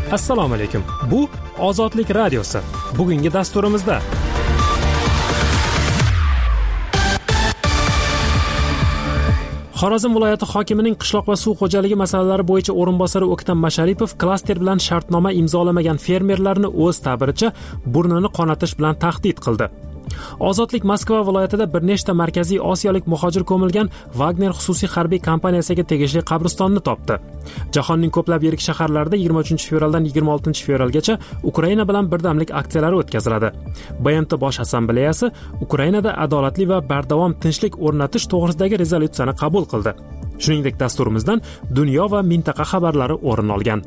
Assalomu alaykum. Bu Ozodlik radiosi. Bugungi dasturimizda Xorazm viloyati hokimining qishloq va suv xo'jaligi masalalari bo'yicha o'rinbosari O'ktam Masharipov klaster bilan shartnoma imzolamagan fermerlarni o'z ta'biricha burnini qonatish bilan tahdid qildi. Ozodlik Moskva viloyatida bir nechta markaziy osiyolik muhojir ko'milgan Wagner xususiy harbiy kompaniyasiga tegishli qabristonni topdi. Jahonning ko'plab yirik shaharlarida 23-fevraldan 26-fevralgacha Ukraina bilan birdamlik aksiyalari o'tkaziladi. BMT bosh assambleyasi Ukrainada adolatli va bardavom tinchlik o'rnatish to'g'risidagi rezolyutsiyani qabul qildi. Shuningdek, dasturimizdan dunyo va mintaqa xabarlari o'rin olgan.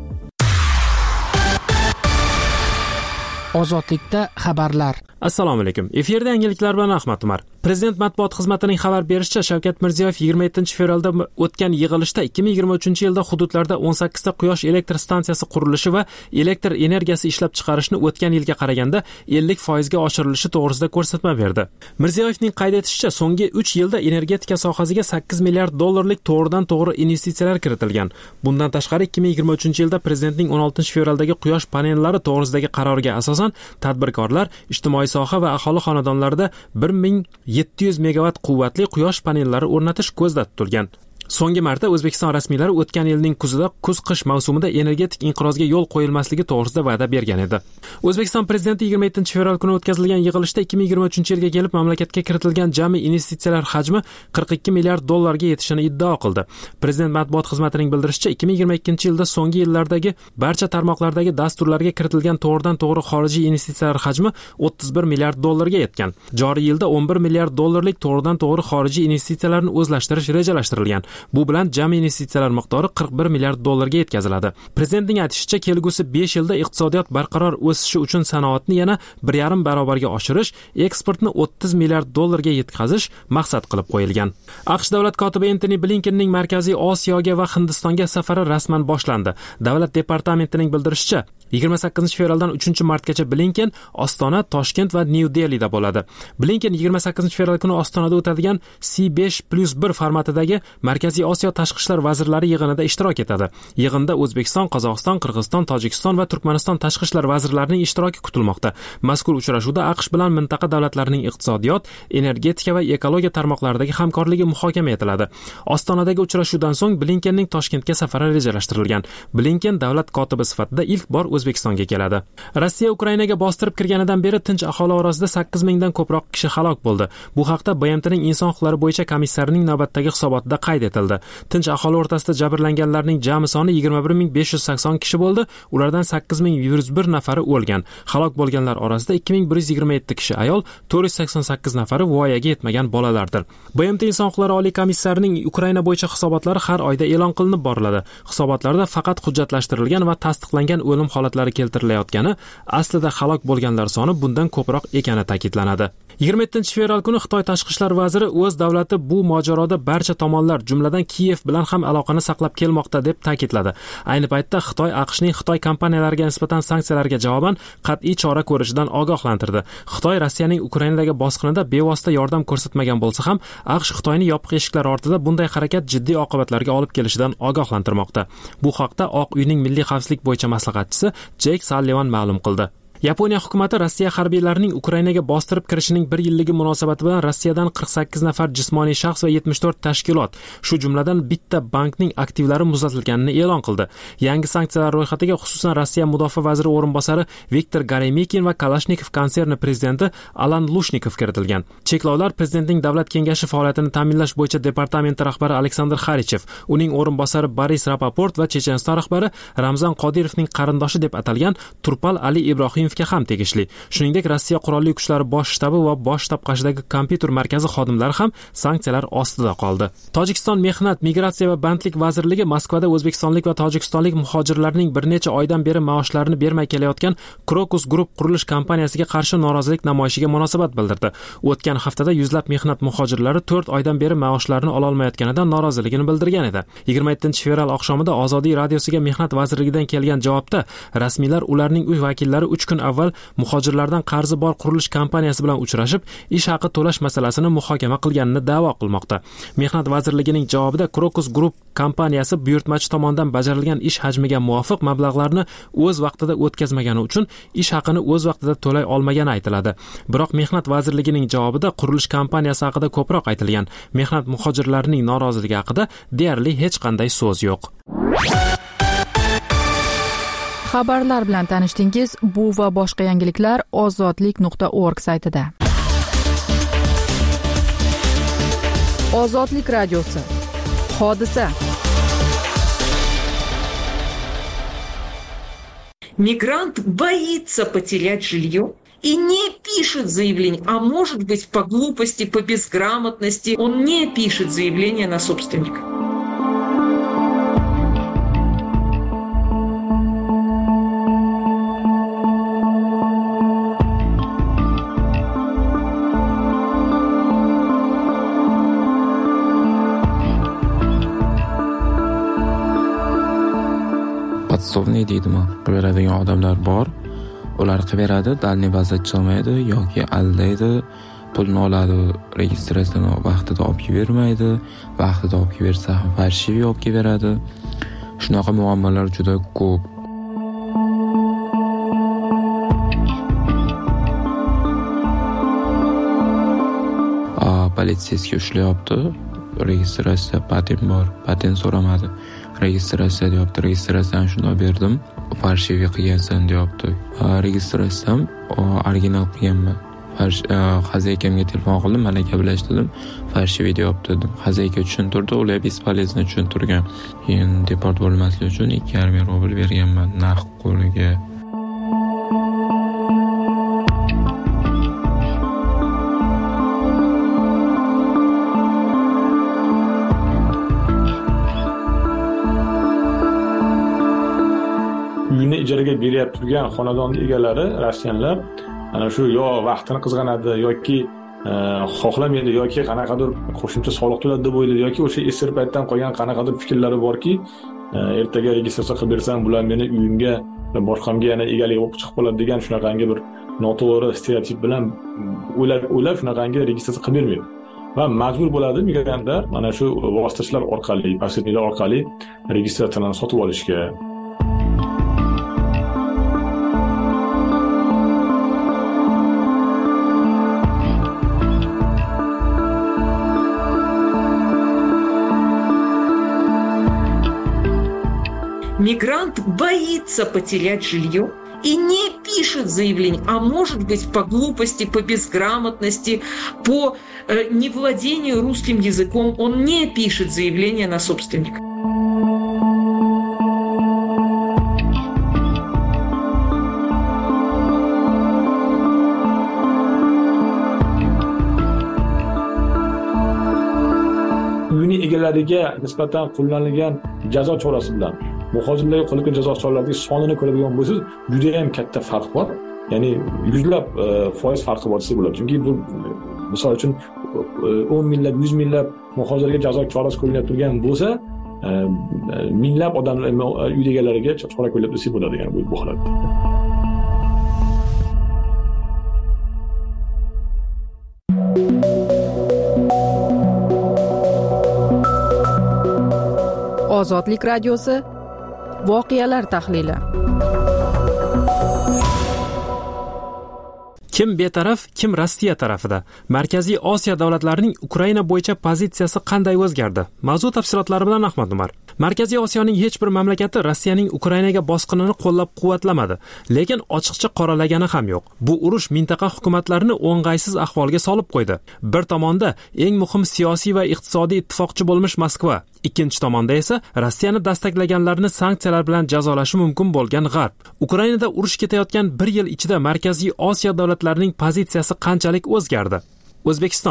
Ozodlikda xabarlar. Assalomu alaykum. Efirda yangiliklar bilan Ahmad Umar. Prezident matbuot xizmatining xabar berishicha, Shavkat Mirziyoyev 27-fevralda o'tgan yig'ilishda 2023-yilda hududlarda 18 ta quyosh elektr stansiyasi qurilishi va elektr energiyasi ishlab chiqarishni o'tgan yilga qaraganda 50% ga oshirilishi to'g'risida ko'rsatma berdi. Mirziyoyevning qayd etishicha, so'nggi 3 yilda energetika sohasiga 8 milliard dollarlik to'g'ridan-to'g'ri investitsiyalar kiritilgan. Bundan tashqari 2023-yilda prezidentning 16-fevraldagi quyosh panellari to'g'risidagi qaroriga asosan tadbirkorlar ijtimoiy soha va aholi xonadonlarida 1700 megawatt quvvatli quyosh panellari o'rnatish ko'zda tutilgan. So'nggi marta O'zbekiston rasmiylari o'tgan yilning kuzida kuz-qish mavsumida energetik inqirozga yo'l qo'yilmasligi to'g'risida va'da bergan edi. O'zbekiston prezidenti 27-fevral kuni o'tkazilgan yig'ilishda 2023-yilga kelib mamlakatga kiritilgan jami investitsiyalar hajmi 42 milliard dollarga yetishini iddao qildi. Prezident matbuot xizmatining bildirishicha, 2022-yilda so'nggi yillardagi barcha tarmoqlardagi dasturlarga kiritilgan to'g'ridan-to'g'ri xorijiy investitsiyalar hajmi 31 milliard dollarga yetgan. Joriy yilda 11 milliard dollarlik to'g'ridan-to'g'ri xorijiy investitsiyalarni o'zlashtirish rejalashtirilgan. Bu bilan jami investitsiyalar miqdori 41 milliard dollarga yetkaziladi. Prezidentning aytishicha, kelgusi 5 yilda iqtisodiyot barqaror o'sishi uchun sanoatni yana 1,5 barobarga oshirish, eksportni 30 milliard dollarga yetkazish maqsad qilib qo'yilgan. AQSh davlat kotibi Antony Blinkenning Markaziy Osiyoga va Hindistonga safari rasman boshlandi. Davlat departamentining bildirishicha, 28-fevraldan 3-martgacha Blinken Ostona, Toshkent va New Delhida bo'ladi. Blinken 28-fevral kuni Ostonada o'tadigan C5+1 formatidagi Markaziy Osiyo tashqi ishlar vazirlari yig'inida ishtirok etadi. Yig'inda O'zbekiston, Qozog'iston, Qirg'iziston, Tojikiston va Turkmaniston tashqi ishlar vazirlarining ishtiroki kutilmoqda. Mazkur uchrashuvda AQSh bilan mintaqa davlatlarining iqtisodiyot, energetika va ekologiya tarmoqlaridagi hamkorligi muhokama etiladi. Ostonadagi uchrashuvdan so'ng Blinkenning Toshkentga safari rejalashtirilgan. Blinken davlat kotibi sifatida ilk bor O'zbekistonga keladi. Rossiya Ukrainaga bostirib kirganidan beri tinch aholi orasida 8 mingdan ko'proq kishi halok bo'ldi. Bu haqda BMTning inson huquqlari bo'yicha komissarining navbatdagi hisobotida qayd etildi. Tinch aholi o'rtasida jabrlanganlarning jami soni 21580 kishi bo'ldi. Ulardan 8101 nafari o'lgan. Halok bo'lganlar orasida 2127 kishi ayol, 488 nafari voyaga yetmagan bolalardir. BMT inson huquqlari oliy komissarining Ukraina bo'yicha hisobotlari har oyda e'lon qilinib boriladi. Hisobotlarda faqat hujjatlashtirilgan va tasdiqlangan o'lim holatlari keltirilayotgani, aslida halok bo'lganlar soni bundan ko'proq ekani ta'kidlanadi. 27-fevral kuni Xitoy tashqi ishlar vaziri o'z davlati bu mojaroda barcha tomonlar, jumladan Kiyev bilan ham aloqani saqlab kelmoqda deb ta'kidladi. Ayni paytda Xitoy AQShning Xitoy kompaniyalariga nisbatan sanksiyalarga javoban qat'iy chora ko'rishidan ogohlantirdi. Xitoy Rossiyaning Ukrainadagi bosqinida bevosita yordam ko'rsatmagan bo'lsa ham, AQSh Xitoyning yopiq eshiklar ortida bunday harakat jiddiy oqibatlarga olib kelishidan ogohlantirmoqda. Bu haqda Oq uyning milliy xavfsizlik bo'yicha maslahatchisi Jeyk Sallivan ma'lum qildi. Yaponiya hukumati Rossiya harbiylarining Ukrainaga bostirib kirishining 1 yilligi munosabati bilan Rossiyadan 48 nafar jismoniy shaxs va 74 tashkilot, shu jumladan bitta bankning aktivlari muzlatilganini e'lon qildi. Yangi sanksiyalar ro'yxatiga xususan Rossiya mudofaa vaziri o'rinbosari Viktor Garemikin va Kalashnikov konserni prezidenti Alan Lushnikov kiritilgan. Cheklovlar prezidentning davlat kengashi faoliyatini ta'minlash bo'yicha departamenti rahbari Aleksandr Xarichev, uning o'rinbosari Boris Rapoport va Checheniston rahbari Ramzan Qodirovning qarindoshi deb atalgan Turpal Ali Ibrohim ham tegishli. Shuningdek, Rossiya qurolli kuchlari bosh shtabi va bosh shtab qoshidagi kompyuter markazi xodimlari ham sanksiyalar ostida qoldi. Tojikiston Mehnat, migratsiya va bandlik vazirligi Moskvada o'zbekistonlik va tojikistonlik muhojirlarning bir necha oydan beri maoshlarini bermay kelayotgan Krokus Group qurilish kompaniyasiga qarshi norozilik namoyishiga munosabat bildirdi. O'tgan haftada yuzlab mehnat muhojirlari 4 oydan beri maoshlarini ola olmayotganidan noroziligini bildirgan edi. 27-fevral oqshomida Ozodiy radiosiga Mehnat vazirligidan kelgan javobda rasmiylar ularning uy vakillari 3 kun kun avval muhojirlardan qarzi bor qurilish kompaniyasi bilan uchrashib, ish haqi to'lash masalasini muhokama qilganini da'vo qilmoqda. Mehnat vazirligining javobida Crocus Group kompaniyasi buyurtmachi tomonidan bajarilgan ish hajmiga muvofiq mablag'larni o'z vaqtida o'tkazmagani uchun ish haqini o'z vaqtida to'lay olmagani aytiladi. Biroq Mehnat vazirligining javobida qurilish kompaniyasi haqida ko'proq aytilgan. Mehnat muhojirlarining noroziligi haqida deyarli hech qanday so'z yo'q. Xabarlar bilan tanishdingiz. Bu va boshqa yangiliklar ozodlik.org saytida. Ozodlik radiosi. Hodisa. Мигрант боится потерять жилье и не пишет заявление, а может быть по глупости, по безграмотности он не пишет заявление на собственника. Podsovniy deydimi, beradigan odamlar bor. Ular qilib dalniy bazachi olmaydi yoki aldaydi, pulni oladi, registratsiyani vaqtida olib bermaydi, vaqtida olib bersa ham farshiviy olib beradi. Shunaqa muammolar juda ko'p. Politsiyasiga ushlayapti. Registratsiya patent bor, patent so'ramadi. Registratsiya deyapti, registratsiyani shunday berdim. Farshiviy qilgansan deyapti. Registratsiyam original qilganman. Xazaykamga telefon qildim, mana gaplashdim. Farshiviy deyapti dedim. Xazayka tushuntirdi, ular bespolezno tushuntirgan. Keyin deport bo'lmaslik uchun 2,5 rubl berganman naqd qo'liga. Uyni ijaraga berib turgan xonadon egalari rossiyanlar ana shu yo vaqtini qizg'anadi yoki xohlamaydi yoki qanaqadir qo'shimcha soliq to'ladi deb o'ylaydi yoki o'sha esir paytdan qolgan qanaqadir fikrlari borki, ertaga registratsiya qilib bersam bular meni uyimga va boshqamga yana egalik bo'lib chiqib qoladi degan shunaqangi bir noto'g'ri stereotip bilan o'ylab shunaqangi registratsiya qilib bermaydi. Va majbur bo'ladi migrantlar mana shu vositachilar orqali, posredniklar orqali registratsiyani sotib olishga. Мигрант боится потерять жилье и не пишет заявление, а может быть по глупости, по безграмотности, по невладению русским языком он не пишет заявление на собственника. Uyni egalariga nisbatan qo'llanilgan jazo chorasi bilan muhojirlarga qo'llangan jazo choralarining sonini ko'radigan bo'lsangiz, juda ham katta farq bor. Ya'ni yuzlab foiz farqi bor desa bo'ladi. Chunki bu misol uchun 10 minglab, 100 minglab muhojirlarga jazo chorasi qo'llanib turgan bo'lsa, minglab odamlar uy egalariga chora qo'llanib desa bo'ladi, ya'ni bu holatda. Ozodlik radiosi. Voqealar tahlili. Kim betaraf, kim Rossiya tarafida? Markaziy Osiyo davlatlarining Ukraina bo'yicha pozitsiyasi qanday o'zgardi? Mavzu tafsilotlari bilan Ahmad Umar. Markaziy Osiyoning hech bir mamlakati Rossiyaning Ukrainaga bosqinini qo'llab-quvvatlamadi, lekin ochiqcha qoralagani ham yo'q. Bu urush mintaqa hukumatlarini o'ng'aysiz ahvolga solib qo'ydi. Bir tomonda eng muhim siyosiy va iqtisodiy ittifoqchi bo'lmish Moskva, ikkinchi tomonda esa Rossiyani dastaklaganlarni sanksiyalar bilan jazolashi mumkin bo'lgan G'arb. Ukrainada urush ketayotgan bir yil ichida Markaziy Osiyo davlatlarining pozitsiyasi qanchalik o'zgardi? O'zbekiston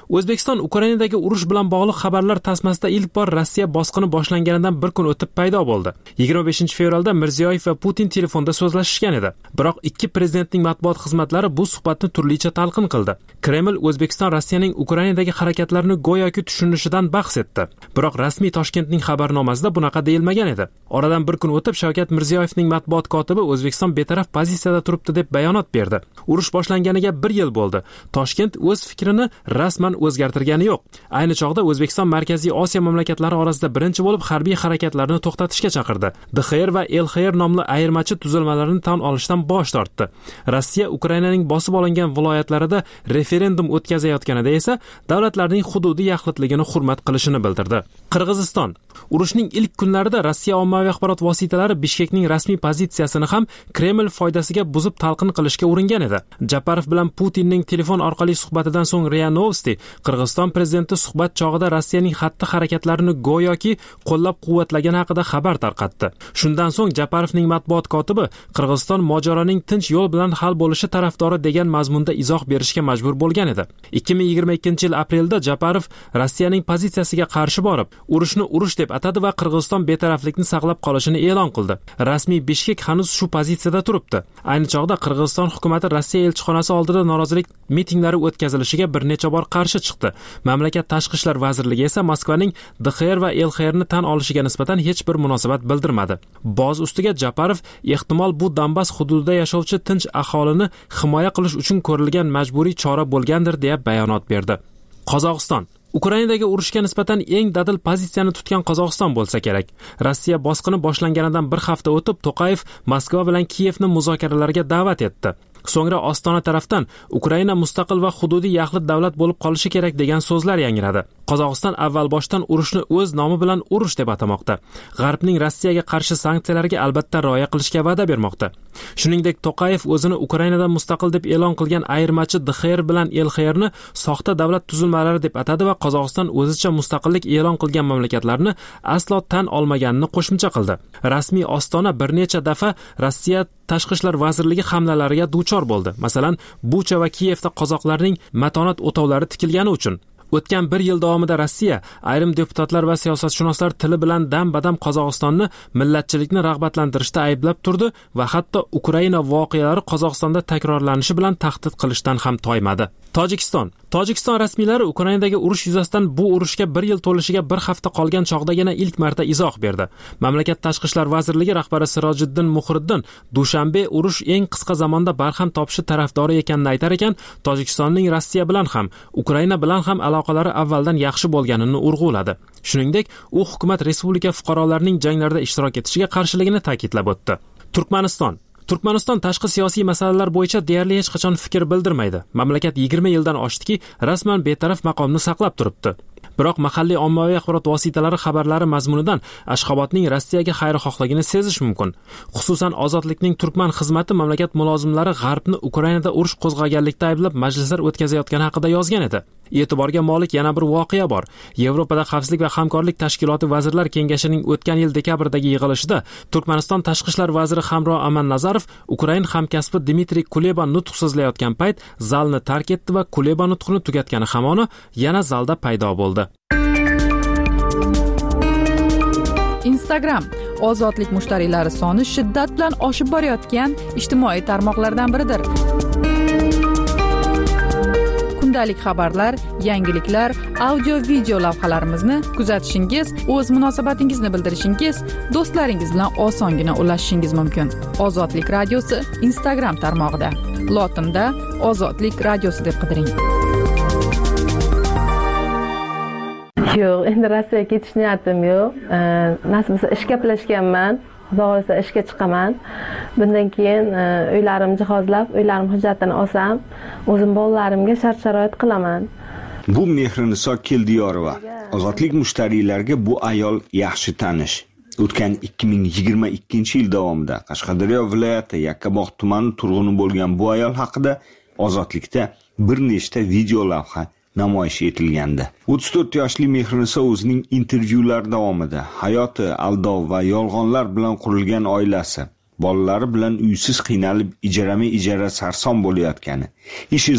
O'zbekiston Ukrainadagi urush bilan bog'liq xabarlar tasmasida ilk bor Rossiya bosqini boshlanganidan bir kun o'tib paydo bo'ldi. 25-fevralda Mirziyoyev va Putin telefonda so'zlashishgan edi. Biroq ikki prezidentning matbuot xizmatlari bu suhbatni turlicha talqin qildi. Kreml O'zbekiston Rossiyaning Ukrainadagi harakatlarini go'yoki tushunishidan bahs etdi. Biroq rasmiy Toshkentning xabarnomasida bunaqa deyilmagan edi. Oradan bir kun o'tib Shavkat Mirziyoyevning matbuot kotibi O'zbekiston betaraf pozitsiyada turibdi deb bayonot berdi. Urush boshlanganiga 1 yil bo'ldi. Toshkent o'z fikrini rasman o'zgartirgani yo'q. Ayni chog'da O'zbekiston Markaziy Osiyo mamlakatlari orasida birinchi bo'lib harbiy harakatlarni to'xtatishga chaqirdi. DXR va LXR nomli ayirmachi tuzilmalarni tan olishdan bosh tortdi. Rossiya Ukrainaning bosib olingan viloyatlarida referendum o'tkazayotganida esa davlatlarning hududiy yaxlitligini hurmat qilishini bildirdi. Qirg'iziston urushning ilk kunlarida Rossiya ommaviy axborot vositalari Bishkekning rasmiy pozitsiyasini ham Kreml foydasiga buzib talqin qilishga uringan edi. Japarov bilan Putinning telefon orqali suhbatidan so'ng RIA Novosti Qirg'iziston prezidenti suhbat chog'ida Rossiyaning xatti-harakatlarini go'yoki qo'llab-quvvatlagani haqida xabar tarqatdi. Shundan so'ng Japarovning matbuot kotibi Qirg'iziston mojaroning tinch yo'l bilan hal bo'lishi tarafdori degan mazmunda izoh berishga majbur bo'lgan edi. 2022-yil aprelda Japarov Rossiyaning pozitsiyasiga qarshi borib, urushni urush deb atadi va Qirg'iziston betaraflikni saqlab qolishini e'lon qildi. Rasmiy Bishkek hanuz shu pozitsiyada turibdi. Ayni chog'da Qirg'iziston hukumatı Rossiya elchixonasi oldida norozilik mitinglari o'tkazilishiga bir necha bor qarshi chiqdi. Mamlakat tashqi ishlar vazirligi esa Moskvaning DXR va LXRni tan olishiga nisbatan hech bir munosabat bildirmadi. Boz ustiga Japarov ehtimol bu Donbass hududida yashovchi tinch aholini himoya qilish uchun ko'rilgan majburiy chora bo'lgandir deya bayonot berdi. Qozog'iston Ukrainadagi urushga nisbatan eng dadil pozitsiyani tutgan Qozog'iston bo'lsa kerak. Rossiya bosqini boshlanganidan bir hafta o'tib To'qayev Moskva bilan Kiyevni muzokaralarga da'vat etdi. So'ngra Ostona tarafdan Ukraina mustaqil va hududiy yaxlit davlat bo'lib qolishi kerak degan so'zlar yangradi. Qozog'iston avval boshdan urushni o'z nomi bilan urush deb atamoqda. G'arbning Rossiyaga qarshi sanksiyalarga albatta rioya qilishga va'da bermoqda. Shuningdek, To'qayev o'zini Ukrainadan mustaqil deb e'lon qilgan ayirmachi DXR bilan LXRni soxta davlat tuzilmalari deb atadi va Qozog'iston o'zicha mustaqillik e'lon qilgan mamlakatlarni aslo tan olmaganini qo'shimcha qildi. Rasmiy Ostona bir necha daf'a Rossiya Tashqi ishlar vazirligi hamlalariga duchor bo'ldi. Masalan, Bucha va Kiyevda qozoqlarning matonat o'tovlari tikilgani uchun. O'tgan 1 yil davomida Rossiya ayrim deputatlar va siyosatshunoslar tili bilan dam-badam Qozog'istonni millatchilikni rag'batlantirishda ayblab turdi va hatto Ukraina voqealari Qozog'istonda takrorlanishi bilan tahdid qilishdan ham toymadi. Tojikiston rasmiylari Ukrainadagi urush yuzasidan bu urushga 1 yil to'lishiga bir hafta qolgan chog'dagina ilk marta izoh berdi. Mamlakat tashqi ishlar vazirligi rahbari Sirojiddin Muhriddin dushanbe urush eng qisqa zamonda barham topishi tarafdori ekanini aytar ekan, Tojikistonning Rossiya bilan ham, Ukraina bilan ham aloqalari avvaldan yaxshi bo'lganini urg'uladi. Shuningdek, u hukumat respublika fuqarolarining janglarda ishtirok etishiga qarshiligini ta'kidlab o'tdi. Turkmaniston tashqi siyosiy masalalar bo'yicha deyarli hech qachon fikr bildirmaydi. Mamlakat 20 yildan oshdiki, rasman betaraf maqomni saqlab turibdi. Biroq mahalliy ommaviy axborot vositalari xabarlari mazmunidan Ashxobodning Rossiyaga xayrixohligini sezish mumkin. Xususan, Ozodlikning Turkman xizmati mamlakat mulozimlari G'arbni Ukrainada urush qo'zg'aganlikda ayblab majlislar o'tkazayotgani haqida yozgan edi. E'tiborga molik yana bir voqea bor. Yevropada Xavfsizlik va hamkorlik tashkiloti vazirlar kengashining o'tgan yil dekabrdagi yig'ilishida Turkmaniston tashqi ishlar vaziri Hamro Aman-Nazarov Ukrain hamkasbi Dmitriy Kuleba nutq so'zlayotgan payt zalni tark etdi va Kuleba nutqini tugatgani hamoni yana zalda paydo bo'ldi. Instagram ozodlik mushtariylari soni shiddat bilan oshib borayotgan ijtimoiy tarmoqlardan biridir. Kundalik xabarlar, yangiliklar, audio-video lavhalarimizni kuzatishingiz, o'z munosabatingizni bildirishingiz, do'stlaringiz bilan osongina ulashishingiz mumkin. Ozodlik radiosi Instagram tarmog'ida. Lotinda Ozodlik radiosi deb qidiring. Yo'q, endi Rossiyaga ketish niyatim yo'q. Nasib bo'lsa ishga gaplashganman. Xudo xolasa ishga chiqaman. Bundan keyin uylarim jihozlab, uylarim hujjatini olsam, o'zim bolalarimga shart-sharoit qilaman. Bu Mehriniso Keldiyorova. Ozodlik mushtariylarga bu ayol yaxshi tanish. O'tgan 2022-yil davomida Qashqadaryo viloyati Yakkabog' tumani turg'uni bo'lgan bu ayol haqida Ozodlikda bir nechta video lavha namoyish etilgandi. 34 yoshli Mehriniso o'zining intervyular davomida hayoti aldov va yolg'onlar bilan qurilgan oilasi, bolalari bilan uysiz qiynalib ijara sarson bo'layotgani, ish izlab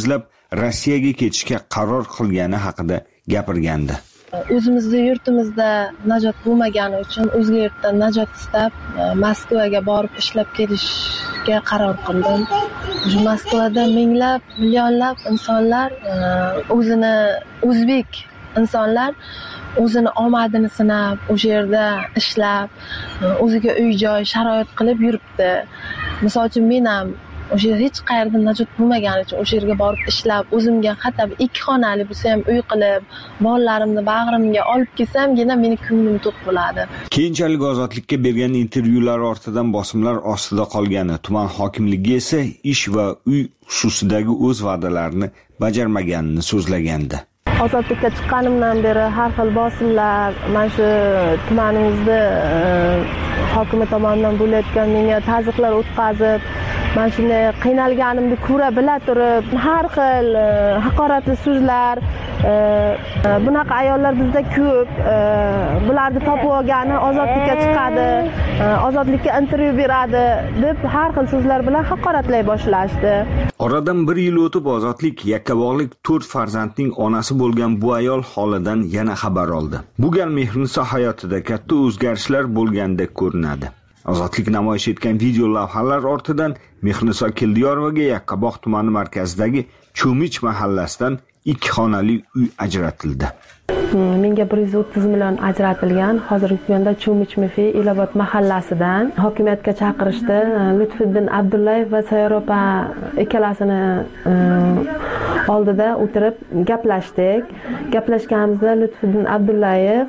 Rossiyaga ketishga qaror qilgani haqida gapirgandi. O'zimizda yurtimizda najot bo'lmagani uchun o'zga yurtdan najot istab Moskvaga borib ishlab kelishga qaror qildim. Moskvada minglab, millionlab insonlar o'zini o'zbek insonlar o'zini omadini sinab, o'sha yerda ishlab, o'ziga uy-joy sharoit qilib yuribdi. Misol uchun men ham o'sha hech qayerda najot bo'lmagani uchun o'sha yerga borib ishlab, o'zimga hatto 2 xonali bo'lsa ham uy qilib, bolalarimni bag'rimga olib kelsam,gina meni ko'nglim to'q bo'ladi. Keyinchalik Ozodlikka bergan intervyular ortidan bosimlar ostida qolgani, tuman hokimligi esa ish va uy xususidagi o'z va'dalarini bajarmaganini so'zlagandi. Ozodlikka chiqqanimdan beri har xil bosimlar, mana shu tumanimizda hokimi tomonidan bo'layotgan menga tazyiqlar o'tkazib, mana shunday qiynalganimni ko'ra bila turib, har xil haqoratli so'zlar, bunaqa ayollar bizda ko'p, bularni topib olgani ozodlikka chiqadi, ozodlikka intervyu beradi deb har xil so'zlar bilan haqoratlay boshlashdi. Oradan 1 yil o'tib Ozodlik yakkabog'lik 4 farzandning onasi bo'lgan bu ayol holidan yana xabar oldi. Bu gal Mehriniso hayotida katta o'zgarishlar bo'lgandek ko'rinadi. Ozodlik namoyish etgan video lavhalar ortidan Mehriniso Keldiyorovaga Yakkabog' tumani markazidagi Cho'mich mahallasidan 2 xonali uy ajratildi. Menga 130 million ajratilgan. Hozirgi kunda Cho'mich Elobod mahallasidan hokimiyatga chaqirishdi. Lutfiddin Abdullayev va Sayor opa ikkalasini oldida o'tirib gaplashdik. Gaplashganimizda Lutfiddin Abdullayev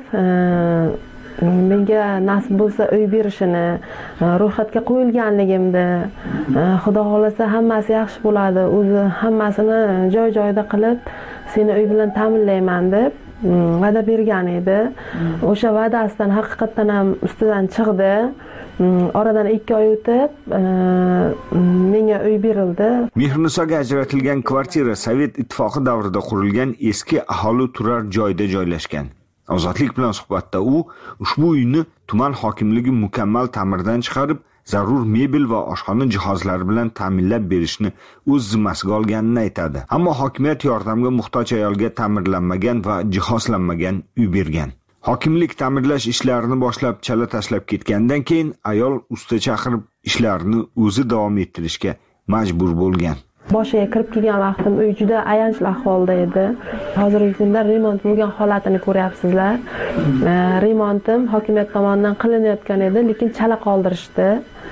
menga nasib bo'lsa uy berishini, ro'yxatga qo'yilganligimni, xudo xolasa hammasi yaxshi bo'ladi, o'zi hammasini joy-joyida qilib seni uy bilan ta'minlayman deb va'da bergan edi. O'sha va'dasidan haqiqatan ham ustidan chiqdi. Oradan 2 oy o'tib menga uy berildi. Mehrinisoga ajratilgan kvartira Sovet ittifoqi davrida qurilgan eski aholi turar joyda joylashgan. Ozodlik bilan suhbatda u ushbu uyni tuman hokimligi mukammal ta'mirdan chiqarib, zarur mebel va oshxona jihozlari bilan ta'minlab berishni o'z zimmasiga olganini aytadi. Ammo hokimiyat yordamga muhtoj ayolga ta'mirlanmagan va jihozlanmagan uy bergan. Hokimlik ta'mirlash ishlarini boshlab chala tashlab ketgandan keyin ayol usta chaqirib ishlarni o'zi davom ettirishga majbur bo'lgan. Boshiga kirib kelgan vaqtim uy juda ayanchli ahvolda edi. Hozirgi kunda remont bo'lgan holatini ko'ryapsizlar. Remontim hokimiyat tomonidan qilinayotgan edi, lekin chala qoldirishdi.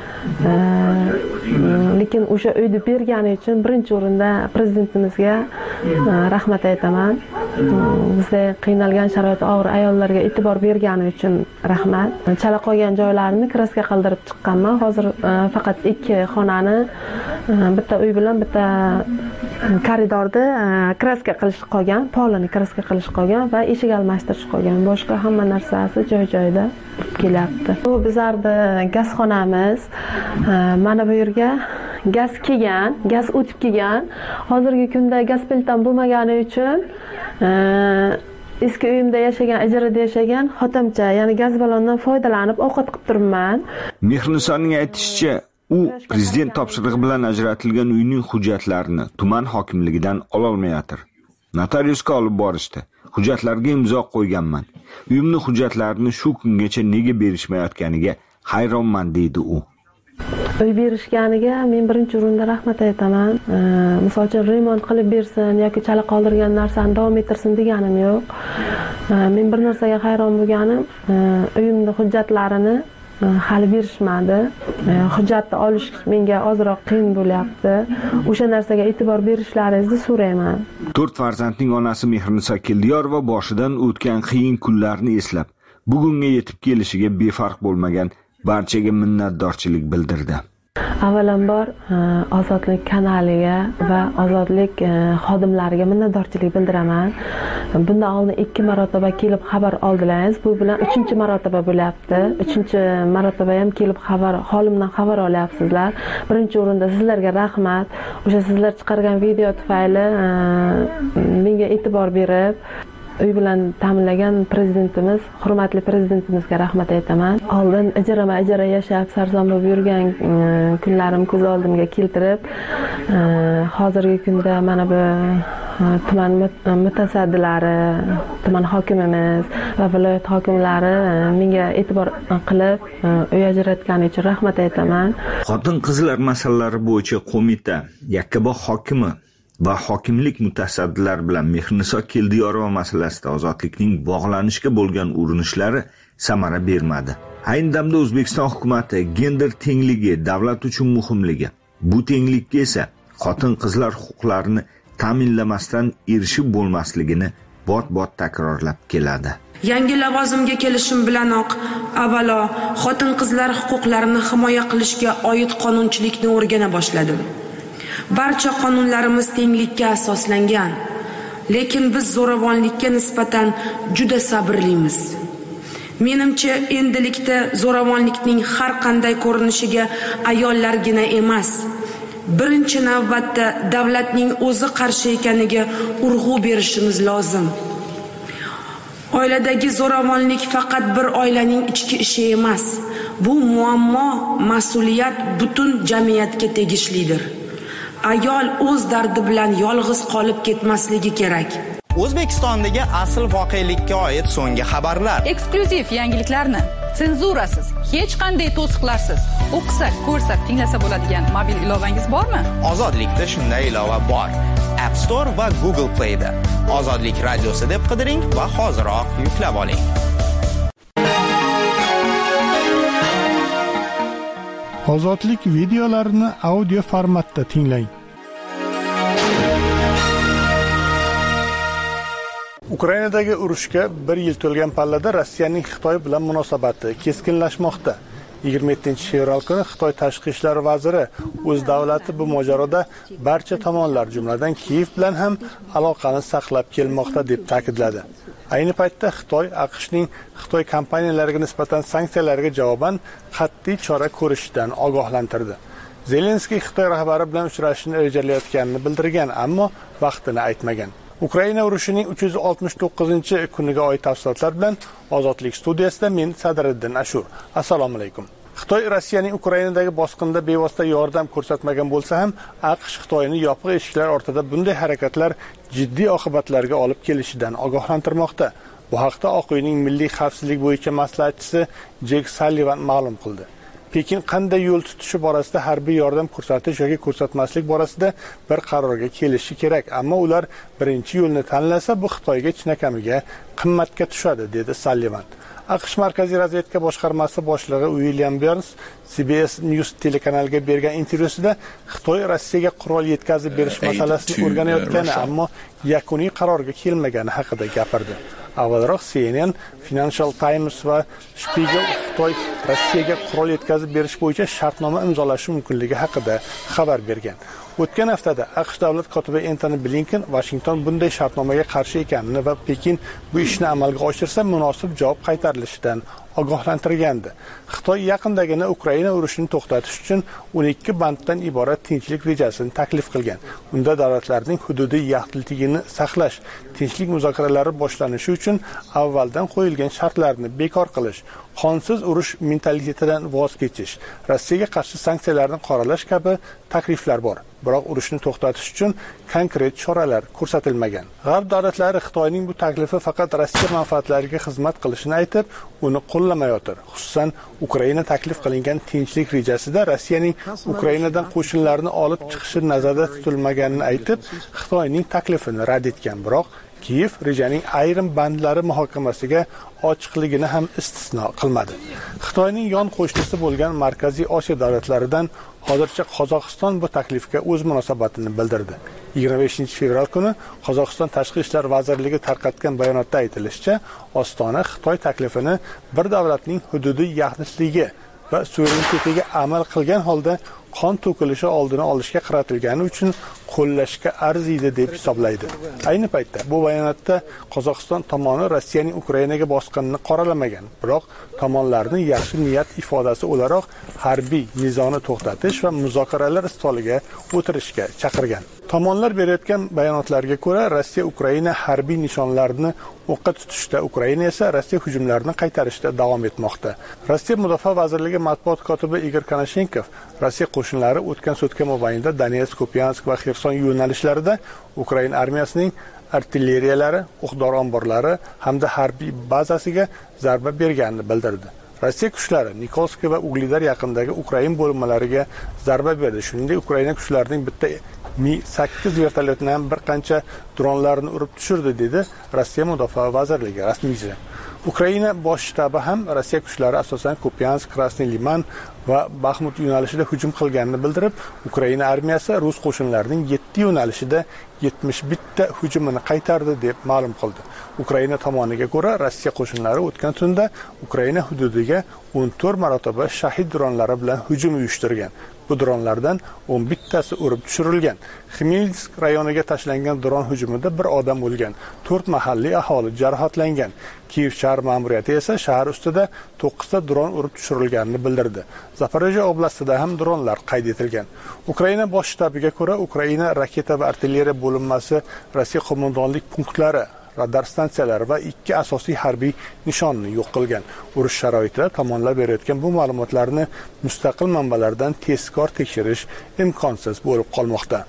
Lekin o'sha uyni bergani uchun birinchi o'rinda prezidentimizga rahmat aytaman. Bizda qiynalgan sharoit og'ir ayollarga e'tibor bergani uchun rahmat. Chala qolgan joylarini kraska qildirib chiqqanman. Hozir faqat 2 xonani, bitta uy bilan bitta koridorda kraska qilish qolgan, polini kraska qilish qolgan va eshik almashtirish qolgan. Boshqa hamma narsasi joy-joyida kelyapti. Bu bizarda gazxonamiz. Mana bu yerga gaz kelgan, gaz o'tib kelgan. Hozirgi kunda gaz plittam bo'lmagani uchun eski uyimda yashagan, ijarada yashagan xotimcha, ya'ni gaz ballondan foydalanib ovqat qilib turibman. Mehrinisoning aytishicha, u prezident topshirig'i bilan ajratilgan uyning hujjatlarini tuman hokimligidan ola olmayotir. Notariusga olib borishdi. Hujjatlarga imzo qo'yganman. Uyimni hujjatlarini shu kungacha nega berishmayotganiga hayronman deydi u. Uy berishganiga men birinchi o'rinda rahmat aytaman. Misol uchun remont qilib bersin yoki chala qoldirgan narsani davom ettirsin deganim yo'q. Men bir narsaga hayron bo'lganim, uyimning hujjatlarini hali berishmadi. Hujjatni olish menga ozroq qiyin bo'lyapti. O'sha narsaga e'tibor berishlaringizni so'rayman. 4 farzandning onasi Mehriniso Keldiyorova boshidan o'tgan qiyin kunlarni eslab, bugunga yetib kelishiga befarq bo'lmagan barchaga minnatdorchilik bildirdi. Avvalambor Ozodlik kanaliga va Ozodlik xodimlariga minnatdorchilik bildiraman. Bundan oldin 2 marotaba kelib xabar oldilaringiz. Bu bilan 3-marotaba bo'lyapti. 3-marotaba ham kelib holimdan xabar olyapsizlar. Birinchi o'rinda sizlarga rahmat. O'sha sizlar chiqargan video tufayli menga e'tibor berib uy bilan ta'minlagan prezidentimiz, hurmatli prezidentimizga rahmat aytaman. Oldin ijara yashab sarzon bo'lib yurgan kunlarim ko'z oldimga keltirib, hozirgi kunda mana bu tuman mutasaddilari, tuman hokimimiz va viloyat hokimlari menga e'tibor qilib uy ajratgani uchun rahmat aytaman. Xotin-qizlar masalalari bo'yicha qo'mita Yakkabog' hokimi va hokimlik mutasaddilari bilan Mehriniso Keldiyorova masalasida ozodlikning bog'lanishga bo'lgan urinishlari samara bermadi. Ayni damda O'zbekiston hukumatı gender tengligi davlat uchun muhimligi, bu tenglikka esa xotin-qizlar huquqlarini ta'minlamasdan erishib bo'lmasligini bot-bot takrorlab keladi. Yangi lavozimga kelishim bilanoq avvalo xotin-qizlar huquqlarini himoya qilishga oid qonunchilikni o'rgana boshladim. Barcha qonunlarimiz tenglikka asoslangan, lekin biz zo'ravonlikka nisbatan juda sabrlimiz. Menimcha, endilikda zo'ravonlikning har qanday ko'rinishiga ayollargina emas, birinchi navbatda davlatning o'zi qarshi ekaniga urg'u berishimiz lozim. Oiladagi zo'ravonlik faqat bir oilaning ichki ishi emas. Bu muammo, mas'uliyat butun jamiyatga tegishlidir. Ayol o'z dardi bilan yolg'iz qolib ketmasligi kerak. O'zbekistondagi asl voqelikka oid so'nggi xabarlar. Eksklyuziv yangiliklarni senzurasiz, hech qanday to'siqlarsiz o'qisak, ko'rsak, tinglasa bo'ladigan mobil ilovangiz bormi? Ozodlikda shunday ilova bor. App Store va Google Play da. Ozodlik radiosi deb qidiring va hoziroq yuklab oling. Ozodlik videolarini audio formatda tinglang. Ukrainadagi urushga 1 yil to'lgan pallada Rossiyaning Xitoy bilan munosabati keskinlashmoqda. 27-fevral kuni Xitoy tashqi ishlar vaziri o'z davlati bu mojaroda barcha tomonlar, jumladan Kiyev bilan ham aloqani saqlab kelmoqda deb ta'kidladi. Ayni paytda Xitoy AQShning Xitoy kompaniyalariga nisbatan sanksiyalarga javoban qat'iy chora ko'rishdan ogohlantirdi. Zelenskiy Xitoy rahbari bilan uchrashishni rejalayotganini bildirgan, ammo vaqtini aytmagan. Ukraina urushining 369-kuniga oid tafsilotlar bilan Ozodlik studiyasida men Sadriddin Ashur. Assalomu alaykum. Xitoy Rossiyaning Ukrainadagi bosqinda bevosita yordam ko'rsatmagan bo'lsa ham, AQSh Xitoyni yopiq eshiklar ortida bunday harakatlar jiddiy oqibatlarga olib kelishidan ogohlantirmoqda. Bu haqda Oq uyning milliy xavfsizlik bo'yicha maslahatchisi Jek Sallivan ma'lum qildi. Pekin qanday yo'l tutishi borasida harbiy yordam ko'rsatish yoki ko'rsatmaslik borasida bir qarorga kelishi kerak, ammo ular birinchi yo'lni tanlasa, bu Xitoyga chinakamiga qimmatga tushadi, dedi Sallivan. AQSh Markaziy razvedka boshqarmasi boshlig'i William Burns CBS News telekanaliga bergan intervyusida Xitoy Rossiyaga qurol yetkazib berish masalasini o'rganayotgani, ammo yakuniy qarorga kelmagani haqida gapirdi. Avvalroq CNN, Financial Times va Spiegel Xitoy Rossiyaga qurol yetkazib berish bo'yicha shartnoma imzolashi mumkinligi haqida xabar bergan. O'tgan haftada AQSh davlat kotibi Antony Blinken Washington bunday shartnomaga qarshi ekanini va Pekin bu ishni amalga oshirsa munosib javob qaytarilishidan ogohlantirgandi. Xitoy yaqindagina Ukraina urushini to'xtatish uchun 12 banddan iborat tinchlik rejasini taklif qilgan. Unda davlatlarning hududiy yaxlitligini saqlash, tinchlik muzokaralari boshlanishi uchun avvaldan qo'yilgan shartlarni bekor qilish, qonsiz urush mentalitetidan voz kechish, Rossiyaga qarshi sanksiyalarni qoralash kabi takliflar bor. Biroq urushni to'xtatish uchun konkret choralar ko'rsatilmagan. G'arb davlatlari Xitoyning bu taklifi faqat Rossiya manfaatlariga xizmat qilishini aytib, uni qo'llamayotir. Xususan, Ukraina taklif qilingan tinchlik rejasida Rossiyaning Ukrainadan qo'shinlarni olib chiqishi nazarda tutilmaganini aytib, Xitoyning taklifini rad etgan. Biroq Kiyev rejaning ayrim bandlari muhokamasiga ochiqligini ham istisno qilmadi. Xitoyning yon qo'shnisi bo'lgan Markaziy Osiyo davlatlaridan hozircha Qozog'iston bu taklifga o'z munosabatini bildirdi. 25-fevral kuni Qozog'iston Tashqi ishlar vazirligi tarqatgan bayonotda aytilishicha, Ostona Xitoy taklifini bir davlatning hududiy yaxlitligi va suverenitetiga amal qilgan holda qon to'kilishi oldini olishga qaratilgani uchun qo'llashga arziydi deb hisoblaydi. Ayni paytda bu bayonotda Qozog'iston tomoni Rossiyaning Ukrainaga bosqinini qoralamagan, biroq tomonlarning yaxshi niyat ifodasi o'laroq harbiy nizoni to'xtatish va muzokaralar stoliga o'tirishga chaqirgan. Tomonlar berayotgan bayonotlarga ko'ra, Rossiya Ukraina harbiy nishonlarini o'qqa tutishda, Ukraina esa Rossiya hujumlarini qaytarishda davom etmoqda. Rossiya Mudofaa vazirligi matbuot kotibi Igor Konashenkov Rossiya qo'shinlari o'tgan sutka mobaynida Donetsk, Kupiansk va Xerson yo'nalishlarida Ukraina armiyasining artilleriyalari, o'q-dori omborlari hamda harbiy bazasiga zarba berganini bildirdi. Rossiya kuchlari Nikolskiy va Ugledar yaqinidagi Ukraina bo'linmalariga zarba berdi. Shuningdek, Ukraina kuchlarining bitta Mi-8 vertolyotini ham bir qancha dronlarni urib tushirdi, dedi Rossiya Mudofaa vazirligi rasmiysi. Ukraina bosh shtabi ham Rossiya kuchlari asosan Kupiansk, Krasniy Liman va Baxmut yo'nalishida hujum qilganini bildirib, Ukraina armiyasi rus qo'shinlarining 7 yo'nalishida 71 ta hujumini qaytardi deb ma'lum qildi. Ukraina tomoniga ko'ra, Rossiya qo'shinlari o'tgan tunda Ukraina hududiga 14 marotaba shahid dronlari bilan hujum uyushtirgan. Bu dronlardan 11 tasi urib tushirilgan. Xmelnytsk rayoniga tashlangan dron hujumida bir odam o'lgan, 4 mahalliy aholi jarohatlangan. Kiyev shahar ma'muriyati esa shahar ustida 9 ta dron urib tushirilganini bildirdi. Zaporojye oblastida ham dronlar qayd etilgan. Ukraina bosh shtabiga ko'ra, Ukraina raketa va artilleriya bo'linmasi, Rossiya qo'mondonlik punktlari, radar stansiyalari va 2 asosiy harbiy nishonni yo'q qilgan. Urush sharoitida tomonlar berayotgan bu ma'lumotlarni mustaqil manbalardan tezkor tekshirish imkonsiz bo'lib qolmoqda.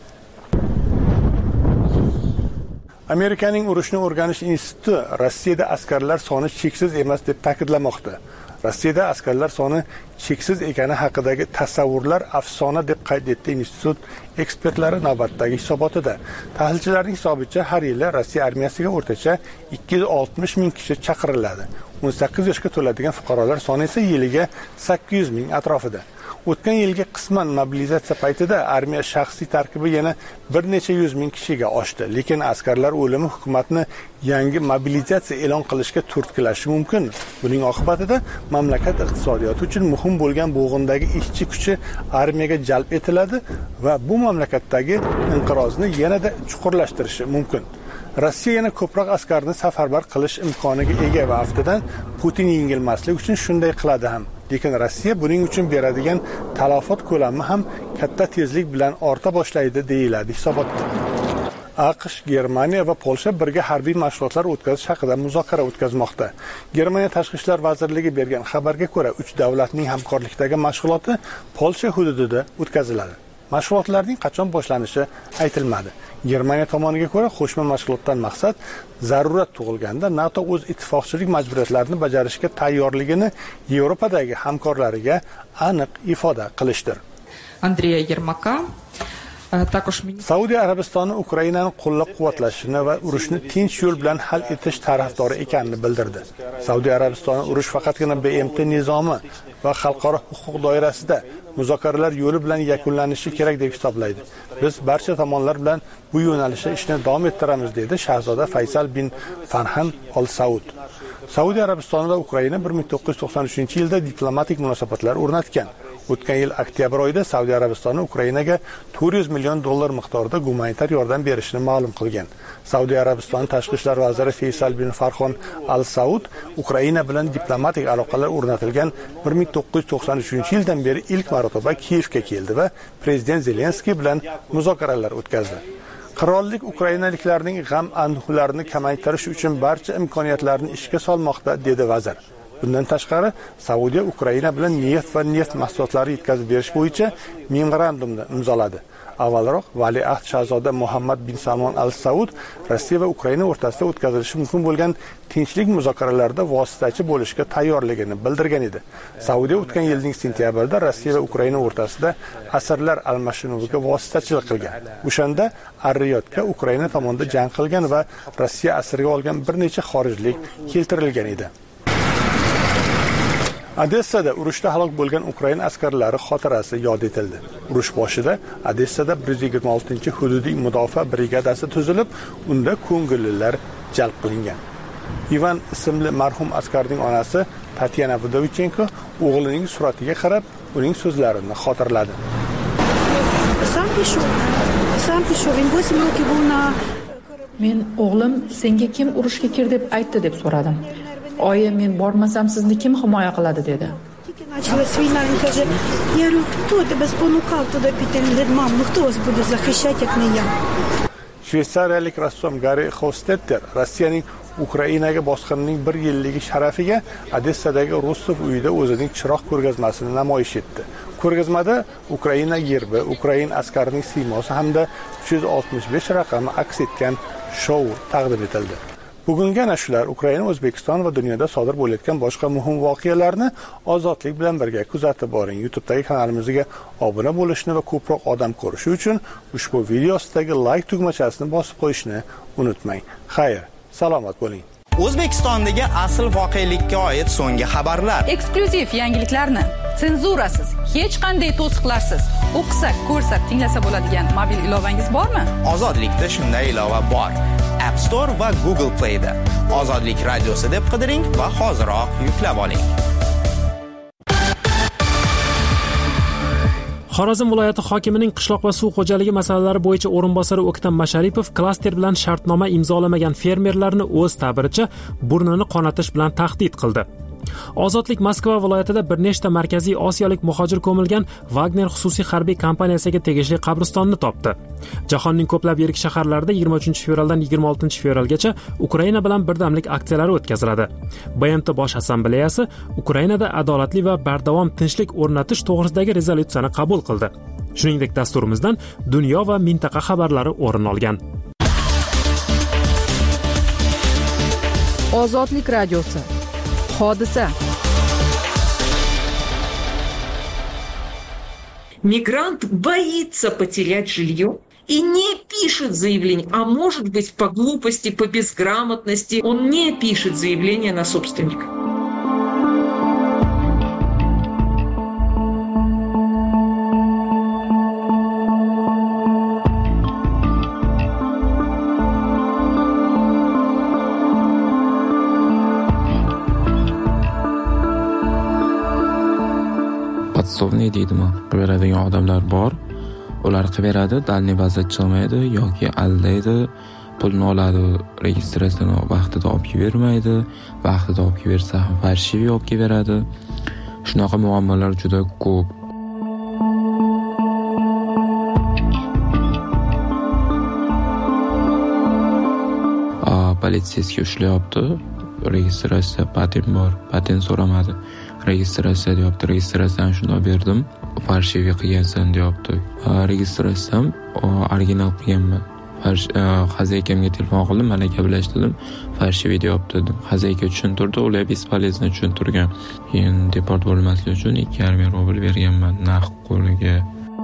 Amerikaning urushni o'rganish instituti Rossiyada askarlar soni cheksiz emas deb ta'kidlamoqda. Rossiyada askarlar soni cheksiz ekani haqidagi tasavvurlar afsona deb qayd etdi institut ekspertlari navbatdagi hisobotida. Tahlilchilarning hisobicha har yili Rossiya armiyasiga o'rtacha 260 ming kishi chaqiriladi. 18 yoshga to'ladigan fuqarolar soni esa yiliga 800 ming atrofida. O'tgan yilgi qisman mobilizatsiya paytida armiya shaxsiy tarkibi yana bir necha yuz ming kishiga oshdi, lekin askarlar o'limi hukumatni yangi mobilizatsiya e'lon qilishga turtkilashi mumkin. Buning oqibatida mamlakat iqtisodiyoti uchun muhim bo'lgan bo'g'indagi ishchi kuchi armiyaga jalb etiladi va bu mamlakatdagi inqirozni yanada chuqurlashtirishi mumkin. Rossiya yana ko'proq askarni safarbar qilish imkoniga ega va aftidan Putin yengilmaslik uchun shunday qiladi ham. Lekin Rossiya buning uchun beradigan talafot ko'lami ham katta tezlik bilan orta boshlaydi, deyiladi hisobotda. AQSh, Germaniya va Polsha birga harbiy mashg'ulotlar o'tkazish haqida muzokara o'tkazmoqda. Germaniya Tashqi ishlar vazirligi bergan xabarga ko'ra, 3 davlatning hamkorlikdagi mashg'uloti Polsha hududida o'tkaziladi. Mashg'ulotlarning qachon boshlanishi aytilmadi. Germaniya tomoniga ko'ra, qo'shma mashg'ulotdan maqsad zarurat tug'ilganda NATO o'z ittifoqchilik majburiyatlarini bajarishga tayyorligini Yevropadagi hamkorlariga aniq ifoda qilishdir. Andriy Yermaka Saudiya Arabistoni Ukrainani qo'llab-quvvatlashini va urushni tinch yo'l bilan hal etish tarafdori ekanini bildirdi. Saudiya Arabistoni urush faqatgina BMT nizomi va xalqaro huquq doirasida muzokaralar yo'li bilan yakunlanishi kerak deb hisoblaydi. Biz barcha tomonlar bilan bu yo'nalishda ishni davom ettiramiz, dedi shahzoda Faysal bin Farhan Al Saud. Saudiya Arabistoni va Ukraina 1993-yilda diplomatik munosabatlar o'rnatgan. O'tgan yil oktyabr oyida Saudiya Arabistoni Ukrainaga $400 million miqdorida gumanitar yordam berishini ma'lum qilgan. Saudiya Arabistoni Tashqi ishlar vaziri Faysal bin Farxon Al Saud Ukraina bilan diplomatik aloqalar o'rnatilgan 1993-yildan beri ilk marotaba Kiyevga keldi va prezident Zelenskiy bilan muzokaralar o'tkazdi. Qirollik ukrainaliklarning g'am-anduhlarini kamaytirish uchun barcha imkoniyatlarni ishga solmoqda, dedi vazir. Bundan tashqari, Saudiya Ukraina bilan neft va neft mahsulotlari yetkazib berish bo'yicha memorandumni imzoladi. Avvalroq valiahd shahzoda Muhammad bin Salmon Al Saud Rossiya va Ukraina o'rtasida o'tkazilishi mumkin bo'lgan tinchlik muzokaralarida vositachi bo'lishga tayyorligini bildirgan edi. Saudiya o'tgan yilning sentyabrida Rossiya va Ukraina o'rtasida asirlar almashinuviga vositachilik qilgan. O'shanda Ar-Riyodga Ukraina tomonidan jang qilgan va Rossiya asirga olgan bir necha xorijlik keltirilgan edi. Odessada urushda halok bo'lgan Ukraina askarlari xotirasi yod etildi. Urush boshida Odessada 126-hududiy mudofaa brigadasi tuzilib, unda ko'ngillilar jalb qilingan. Ivan ismli marhum askarning onasi Tatyana Vdovichenko o'g'lining suratiga qarab, uning so'zlarini xotirladi. Men o'g'lim senga kim urushga kir deb aytdi deb so'radim. Oyi, men bormasam sizni kim himoya qiladi dedi. Shveysariyalik rassom Gari Hofstetter Rossiyaning Ukrainaga bosqinining 1 yilligi sharafiga Odessadagi Rostov uyida o'zining chiroq ko'rgazmasini namoyish etdi. Ko'rgazmada Ukraina gerbi, Ukraina askarining siymosi hamda 365 raqami aks etgan shou taqdim etildi. Bugungi ana shular Ukraina, O'zbekiston va dunyoda sodir bo'layotgan boshqa muhim voqealarni ozodlik bilan birga kuzatib boring. YouTube'dagi kanalimizga obuna bo'lishni va ko'proq odam ko'rishi uchun ushbu video ostidagi like tugmachasini bosib qo'yishni unutmang. Xayr, salomat bo'ling. O'zbekistondagi asl voqelikka oid so'nggi xabarlar. Eksklyuziv yangiliklarni senzurasiz, hech qanday to'siqlarsiz o'qisak, ko'rsak, tinglasa bo'ladigan mobil ilovangiz bormi? Ozodlikda shunday ilova bor. App Store va Google Play'da Ozodlik radiosi deb qidiring va hoziroq yuklab oling. Xorazm viloyati hokimining qishloq va suv xo'jaligi masalalari bo'yicha o'rinbosari O'ktam Masharipov klaster bilan shartnoma imzolamagan fermerlarni o'z ta'biricha burnini qonatish bilan tahdid qildi. Ozodlik Moskva viloyatida bir nechta markaziy osiyolik muhojir ko'milgan Wagner xususiy harbiy kompaniyasiga tegishli qabristonni topdi. Jahonning ko'plab yirik shaharlarida 23-fevraldan 26-fevralgacha Ukraina bilan birdamlik aksiyalari o'tkaziladi. BMT Bosh assambleyasi Ukrainada adolatli va bardavom tinchlik o'rnatish to'g'risidagi rezolyutsiyani qabul qildi. Shuningdek, dasturimizdan dunyo va mintaqa xabarlari o'rin olgan. Ozodlik radiosi. Hodisa. Мигрант боится потерять жилье и не пишет заявление, а может быть по глупости, по безграмотности он не пишет заявление на собственника. Podsovniy deydimi? Beradigan odamlar bor. Ular qiberadi, dalniy bazda chiqmaydi yoki aldaydi, pulni oladi, registratsiyani vaqtida olib bermaydi, vaqtida olib bersa ham farshiv olib beradi. Shunaqa muammolar juda ko'p. Politsiyaga ushlayapti. Registratsiya patent bor, patent so'ramadi. Registratsiya deyapti, registratsiyani shunday berdim, farshiviy qilgansan deyapti. Registratsiyam original qilganman. Xazakamga telefon qildim, mana gaplashdim, farshiviy deyapti dedim. Xazayka tushuntirdi, ular bespolezno tushuntirgan. Keyin deport bo'lmaslik uchun 2,5 rubl berganman naqd qo'liga.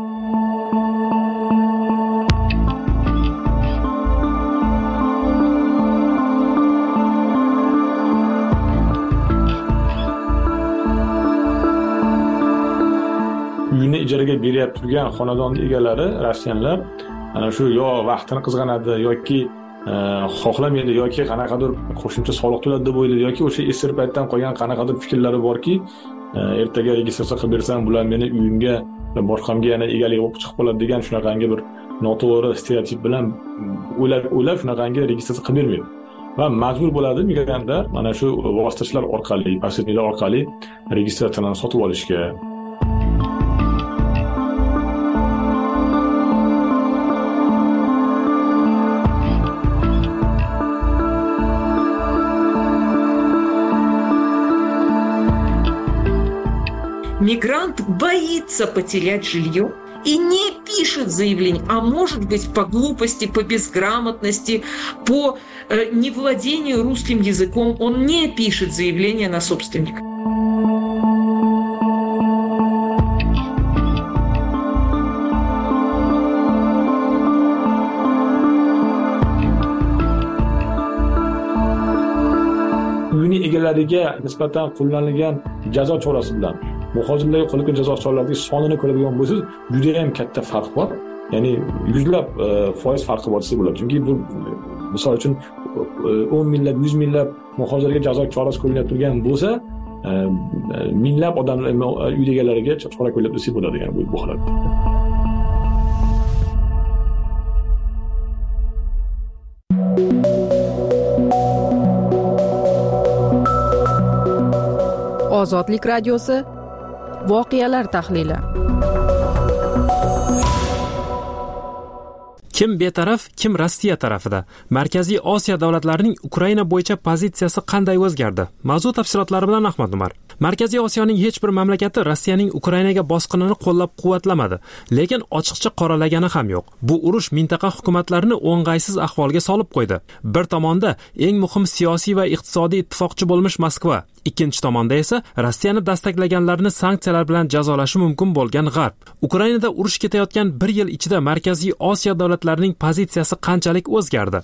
Uyini ijaraga berib turgan xonadon egalari rossiyanlar ana shu yo vaqtini qizg'anadi yoki xohlamaydi yoki qanaqadir qo'shimcha soliq to'ladi deb o'ylaydi yoki o'sha esir paytdan qolgan qanaqadir fikrlari borki, ertaga registratsiya qilib bersam bular meni uyimga boshqamga yana egalik bo'lib chiqib qoladi degan shunaqangi bir noto'g'ri stereotip bilan o'ylab shunaqangi registratsiya qilib bermaydi. Va majbur bo'ladi migrantlar mana shu vositachilar orqali, posredniklar orqali registratsiyani sotib olishga. Мигрант боится потерять жилье и не пишет заявление, а может быть по глупости, по безграмотности, по невладению русским языком он не пишет заявление на собственника. Uyini egalariga nisbatan qo'llanilgan jazo chorasi bilan muhojirlarga qo'llanilgan jazo choralarining sonini ko'radigan bo'lsangiz, juda ham katta farq bor. Ya'ni yuzlab foiz farqi bor desa bo'ladi. Chunki bu misol uchun 10 minglab, 100 minglab muhojirlarga jazo chorasi qo'llanib turgan bo'lsa, minglab odamlar uy egalariga chora qo'llab desa bo'ladi, ya'ni bu holatda. Ozodlik radiosi voqealar tahlili. Kim betaraf, kim Rossiya tarafida? Markaziy Osiyo davlatlarining Ukraina bo'yicha pozitsiyasi qanday o'zgardi? Mavzu tafsilotlari bilan Ahmad Umar. Markaziy Osiyoning hech bir mamlakati Rossiyaning Ukrainaga bosqinini qo'llab-quvvatlamadi, lekin ochiqcha qoralagani ham yo'q. Bu urush mintaqa hukumatlarini o'ng'aysiz ahvolga solib qo'ydi. Bir tomonda eng muhim siyosiy va iqtisodiy ittifoqchi bo'lmish Moskva, ikkinchi tomonda esa Rossiyani dastaklaganlarni sanksiyalar bilan jazolashi mumkin bo'lgan G'arb. Ukrainada urush ketayotgan bir yil ichida Markaziy Osiyo davlatlarining pozitsiyasi qanchalik o'zgardi?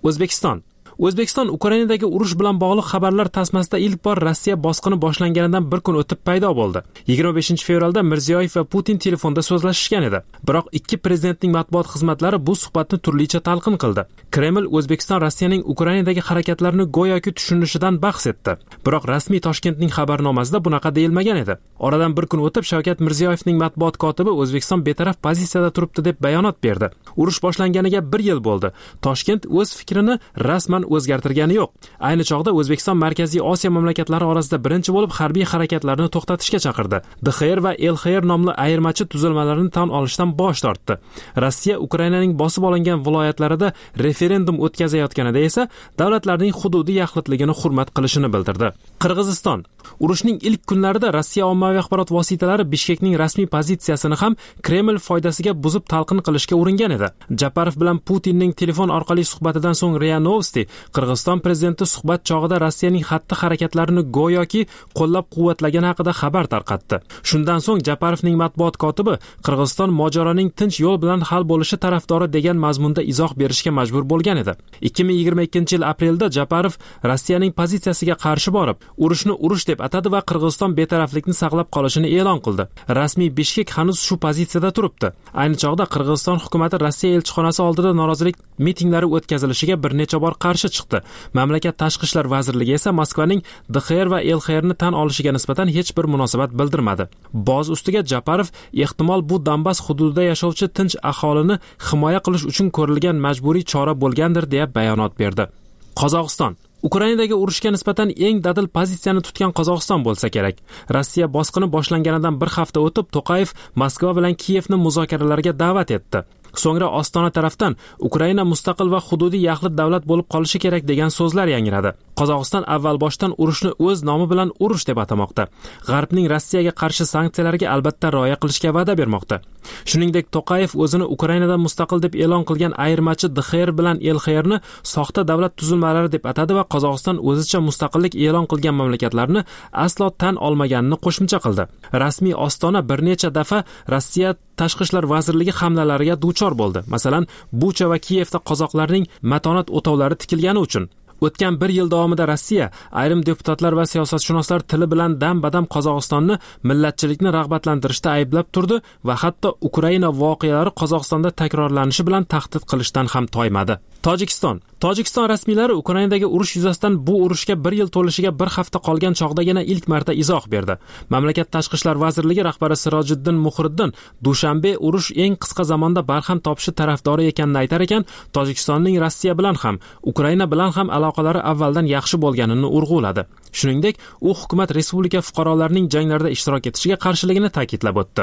O'zbekiston Ukrainadagi urush bilan bog'liq xabarlar tasmasida ilk bor Rossiya bosqini boshlanganidan bir kun o'tib paydo bo'ldi. 25 fevralda Mirziyoyev va Putin telefonda so'zlashishgan edi. Biroq ikki prezidentning matbuot xizmatlari bu suhbatni turlicha talqin qildi. Kreml O'zbekiston Rossiyaning Ukrainadagi harakatlarini go'yoki tushunishidan bahs etdi. Biroq rasmiy Toshkentning xabarnomasida bunaqa deyilmagan edi. Oradan bir kun o'tib Shavkat Mirziyoyevning matbuot kotibi O'zbekiston betaraf pozitsiyada turibdi deb bayonot berdi. Urush boshlanganiga bir yil bo'ldi. Toshkent o'z fikrini rasman o'zgartirgani yo'q. Ayni chog'da O'zbekiston Markaziy Osiyo mamlakatlari orasida birinchi bo'lib harbiy harakatlarni to'xtatishga chaqirdi. DXR va LXR nomli ayirmachi tuzilmalarni tan olishdan bosh tortdi. Rossiya Ukrainaning bosib olingan viloyatlarida referendum o'tkazayotganida esa davlatlarning hududiy yaxlitligini hurmat qilishini bildirdi. Qirg'iziston urushning ilk kunlarida Rossiya ommaviy axborot vositalari Bishkekning rasmiy pozitsiyasini ham Kreml foydasiga buzib talqin qilishga uringan edi. Japarov bilan Putinning telefon orqali suhbatidan so'ng RIA Novosti Qirg'iziston prezidenti suhbat chog'ida Rossiyaning xatti-harakatlarini go'yoki qo'llab-quvvatlagani haqida xabar tarqatdi. Shundan so'ng Japarovning matbuot kotibi Qirg'iziston mojaroning tinch yo'l bilan hal bo'lishi tarafdori degan mazmunda izoh berishga majbur bo'lgan edi. 2022-yil aprelda Japarov Rossiyaning pozitsiyasiga qarshi borib, urushni urush deb atadi va Qirg'iziston betaraflikni saqlab qolishini e'lon qildi. Rasmiy Bishkek hanuz shu pozitsiyada turibdi. Ayni chog'da Qirg'iziston hukumatı Rossiya elchixonasi oldida norozilik mitinglari o'tkazilishiga bir necha bor qarshi chiqdi. Mamlakat tashqi ishlar vazirligi esa Moskvaning DXR va LXRni tan olishiga nisbatan hech bir munosabat bildirmadi. Boz ustiga Japarov ehtimol bu Donbass hududida yashovchi tinch aholini himoya qilish uchun ko'rilgan majburiy chora bo'lgandir deya bayonot berdi. Qozog'iston Ukrainadagi urushga nisbatan eng dadil pozitsiyani tutgan Qozog'iston bo'lsa kerak. Rossiya bosqini boshlanganidan bir hafta o'tib To'qayev Moskva bilan Kiyevni muzokaralarga da'vat etdi. So'ngra Ostona tarafdan Ukraina mustaqil va hududiy yaxlit davlat bo'lib qolishi kerak degan so'zlar yangradi. Qozog'iston avval boshdan urushni o'z nomi bilan urush deb atamoqda. G'arbning Rossiyaga qarshi sanksiyalarga albatta rioya qilishga va'da bermoqda. Shuningdek, To'qayev o'zini Ukrainadan mustaqil deb e'lon qilgan ayirmachi DXR bilan LXRni soxta davlat tuzilmalari deb atadi va Qozog'iston o'zicha mustaqillik e'lon qilgan mamlakatlarni aslo tan olmaganini qo'shimcha qildi. Rasmiy Ostona bir necha daf'a Rossiya Tashqi ishlar vazirligi hamlalariga duchor bo'ldi. Masalan, Bucha va Kiyevda qozoqlarning matonat o'tovlari tikilgani uchun. O'tgan bir yil davomida Rossiya ayrim deputatlar va siyosatshunoslar tili bilan dam-badam Qozog'istonni millatchilikni rag'batlantirishda ayblab turdi va hatto Ukraina voqealari Qozog'istonda takrorlanishi bilan tahdid qilishdan ham toymadi. Tojikiston rasmiylari Ukrainadagi urush yuzasidan bu urushga bir yil to'lishiga bir hafta qolgan chog'dagina ilk marta izoh berdi. Mamlakat tashqi ishlar vazirligi rahbari Sirojiddin Muhriddin Dushanbe urush eng qisqa zamonda barham topishi tarafdori ekanini aytar ekan, Tojikistonning Rossiya bilan ham, Ukraina bilan ham aloqalari avvaldan yaxshi bo'lganini urg'uladi. Shuningdek, u hukumat respublika fuqarolarining janglarda ishtirok etishiga qarshiligini ta'kidlab o'tdi.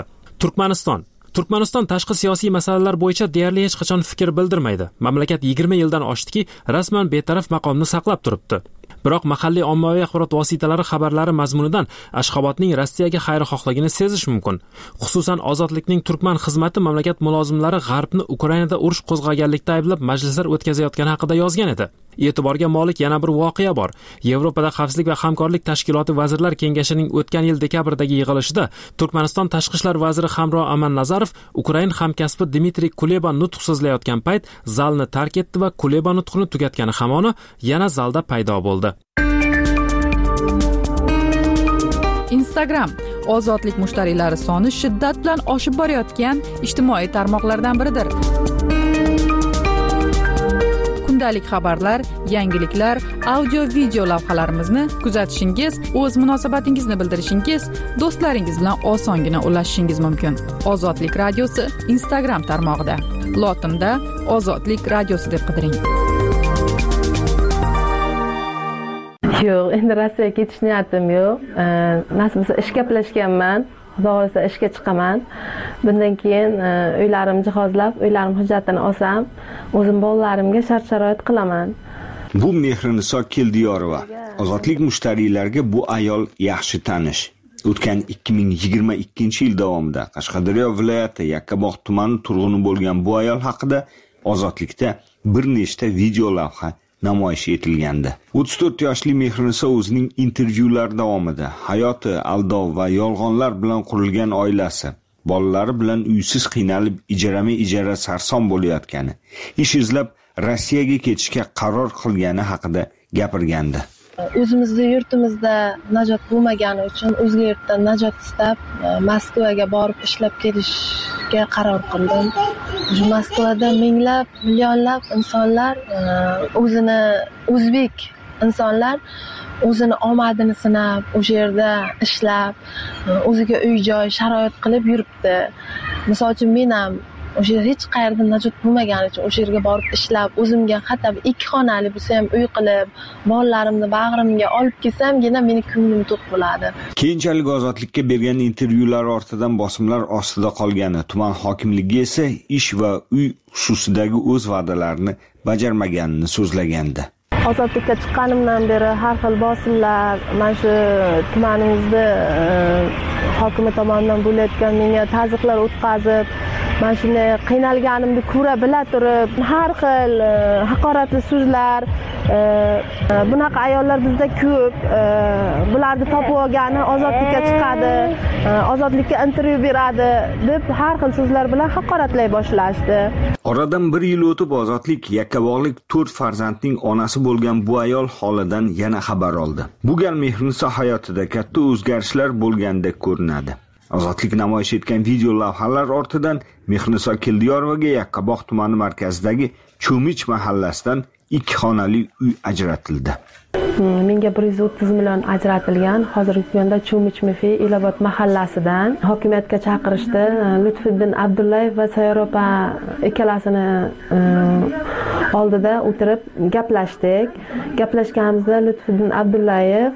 Turkmaniston tashqi siyosiy masalalar bo'yicha deyarli hech qachon fikr bildirmaydi. Mamlakat 20 yildan oshdiki, rasman betaraf maqomni saqlab turibdi. Biroq mahalliy ommaviy axborot vositalari xabarlari mazmunidan Ashxobodning Rossiyaga xayrixohligini sezish mumkin. Xususan, Ozodlikning Turkman xizmati mamlakat mulozimlari G'arbni Ukrainada urush qo'zg'aganlikda ayblab majlislar o'tkazayotgani haqida yozgan edi. E'tiborga molik yana bir voqea bor. Yevropada Xavfsizlik va hamkorlik tashkiloti vazirlar kengashining o'tgan yil dekabrdagi yig'ilishida Turkmaniston tashqi ishlar vaziri Hamro Amannazarov Ukrain hamkasbi Dmitriy Kuleba nutq so'zlayotgan payt zalni tark etdi va Kuleba nutqini tugatgani hamoni yana zalda paydo bo'ldi. Instagram ozodlik mushtariylari soni shiddat bilan oshib borayotgan ijtimoiy tarmoqlardan biridir. Kundalik xabarlar, yangiliklar, audio-video lavhalarimizni kuzatishingiz, o'z munosabatingizni bildirishingiz, do'stlaringiz bilan osongina ulashishingiz mumkin. Ozodlik radiosi Instagram tarmog'ida. Lotinda Ozodlik radiosi deb qidiring. Yo'q, endi Rossiyaga ketish niyatim yo'q. Nasib bo'lsa ishga gaplashganman. Xudo xohlasa ishga chiqaman. Bundan keyin uylarimni jihozlab, uylarim hujjatini olsam, o'zim bolalarimga shart-sharoit qilaman. Bu Mehriniso Keldiyorova. Ozodlik mushtariylarga bu ayol yaxshi tanish. O'tgan 2022-yil davomida Qashqadaryo viloyati Yakkabog' tumani turg'uni bo'lgan bu ayol haqida Ozodlikda bir nechta video lavha namoyish etilgandi. 34 yoshli Mehriniso o'zining intervyulari davomida hayoti aldov va yolg'onlar bilan qurilgan oilasi, bolalari bilan uysiz qiynalib ijara sarson bo'layotgani, ish izlab Rossiyaga ketishga qaror qilgani haqida gapirgandi. O'zimizning yurtimizda najot bo'lmagani uchun o'zga yurtdan najot istab Moskvaga borib ishlab kelishga qaror qildim. Moskvada minglab, millionlab insonlar o'zini o'zbek insonlar o'zini omadini sinab, o'sha yerda ishlab, o'ziga uy-joy sharoit qilib yuribdi. Misol uchun men ham o'sha hech qayerda najot bo'lmagani uchun o'sha yerga borib ishlab, o'zimga hatto 2 xonali bo'lsa ham uy qilib, bolalarimni bag'rimga olib kelsam-gina meni ko'nglim to'q bo'ladi. Keyinchalik Ozodlikka bergan intervyular ortidan bosimlar ostida qolgani, tuman hokimligi esa ish va uy xususidagi o'z va'dalarini bajarmaganini so'zlagandi. Ozodlikka chiqqanimdan beri har xil bosimlar, mana shu tumanimizda hokimi tomonidan bo'layotgan menga tazyiqlar o'tkazib, mana shunday qiynalganimni ko'ra bila turib, har xil haqoratli so'zlar, bunaqa ayollar bizda ko'p, bularni topib olgani ozodlikka chiqadi, ozodlikka intervyu beradi deb har xil so'zlar bilan haqoratlay boshlashdi. Oradan 1 yil o'tib Ozodlik Yakkabog'lik 4 farzandning onasi bo'lgan bu ayol holidan yana xabar oldi. Bu gal Mehriniso hayotida katta o'zgarishlar bo'lgandek ko'rinadi. Ozodlik namoyish etgan video lavhalar ortidan Mehriniso Keldiyorovaga Yakkabog' tumani markazidagi Cho'mich mahallasidan 2 xonali uy ajratildi. Menga 130 million ajratilgan. Hozirgi kunda Cho'mich Mefi Elobod mahallasidan hokimiyatga chaqirishdi. Lutfiddin Abdullayev va Sayyopa ikkalasini oldida o'tirib gaplashdik. Gaplashganimizda Lutfiddin Abdullayev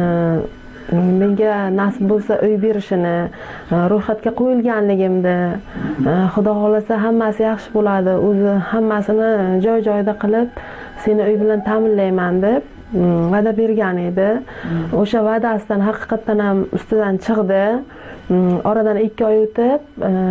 menga nasib bo'lsa uy berishini, ro'yxatga qo'yilganligimni, Xudo xolasa hammasi yaxshi bo'ladi, o'zi hammasini joy-joyida qilib, seni uy bilan ta'minlayman deb va'da bergan edi. O'sha va'dasidan haqiqatan ham ustidan chiqdi. Oradan 2 oy o'tib,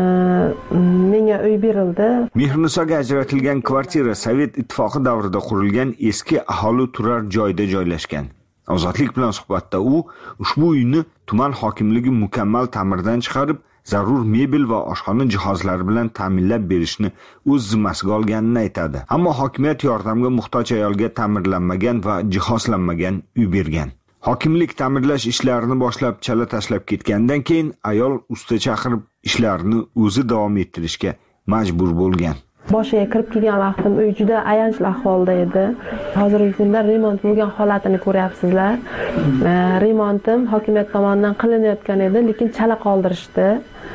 menga uy berildi. Mehrinisoga ajratilgan kvartira Sovet ittifoqi davrida qurilgan eski aholi turar joyda joylashgan. Ozodlik bilan suhbatda u ushbu uyni tuman hokimligi mukammal ta'mirdan chiqarib, zarur mebel va oshxona jihozlari bilan ta'minlab berishni o'z zimmasiga olganini aytadi. Ammo hokimiyat yordamga muhtoj ayolga ta'mirlanmagan va jihozlanmagan uy bergan. Hokimlik ta'mirlash ishlarini boshlab chala tashlab ketgandan keyin ayol usta chaqirib ishlarini o'zi davom ettirishga majbur bo'lgan. Boshiga kirib kelgan vaqtim uy juda ayanchli ahvolda edi. Hozirgi kunda remont bo'lgan holatini ko'ryapsizlar. Remontim hokimiyat tomonidan qilinayotgan edi, lekin chala qoldirishdi.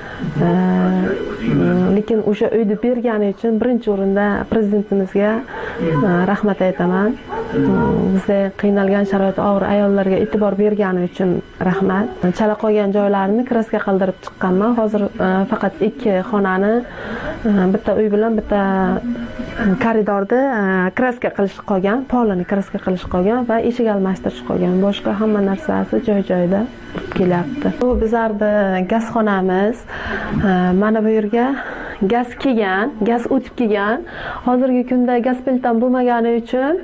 Lekin o'sha uyni bergani uchun birinchi o'rinda prezidentimizga rahmat aytaman. Bizda qiynalgan sharoit og'ir ayollarga e'tibor bergani uchun rahmat. Chala qolgan joylarini kraska qildirib chiqqanman. Hozir faqat 2 xonani, bitta uy bilan bitta koridorda kraska qilish qolgan, polini kraska qilish qolgan va eshik almashtirish qolgan. Boshqa hamma narsasi joy-joyida kelyapti. Bu bizlarda gazxonamiz. Mana bu yerga gaz kelgan, gaz o'tib kelgan. Hozirgi kunda gaz peltam bo'lmagani uchun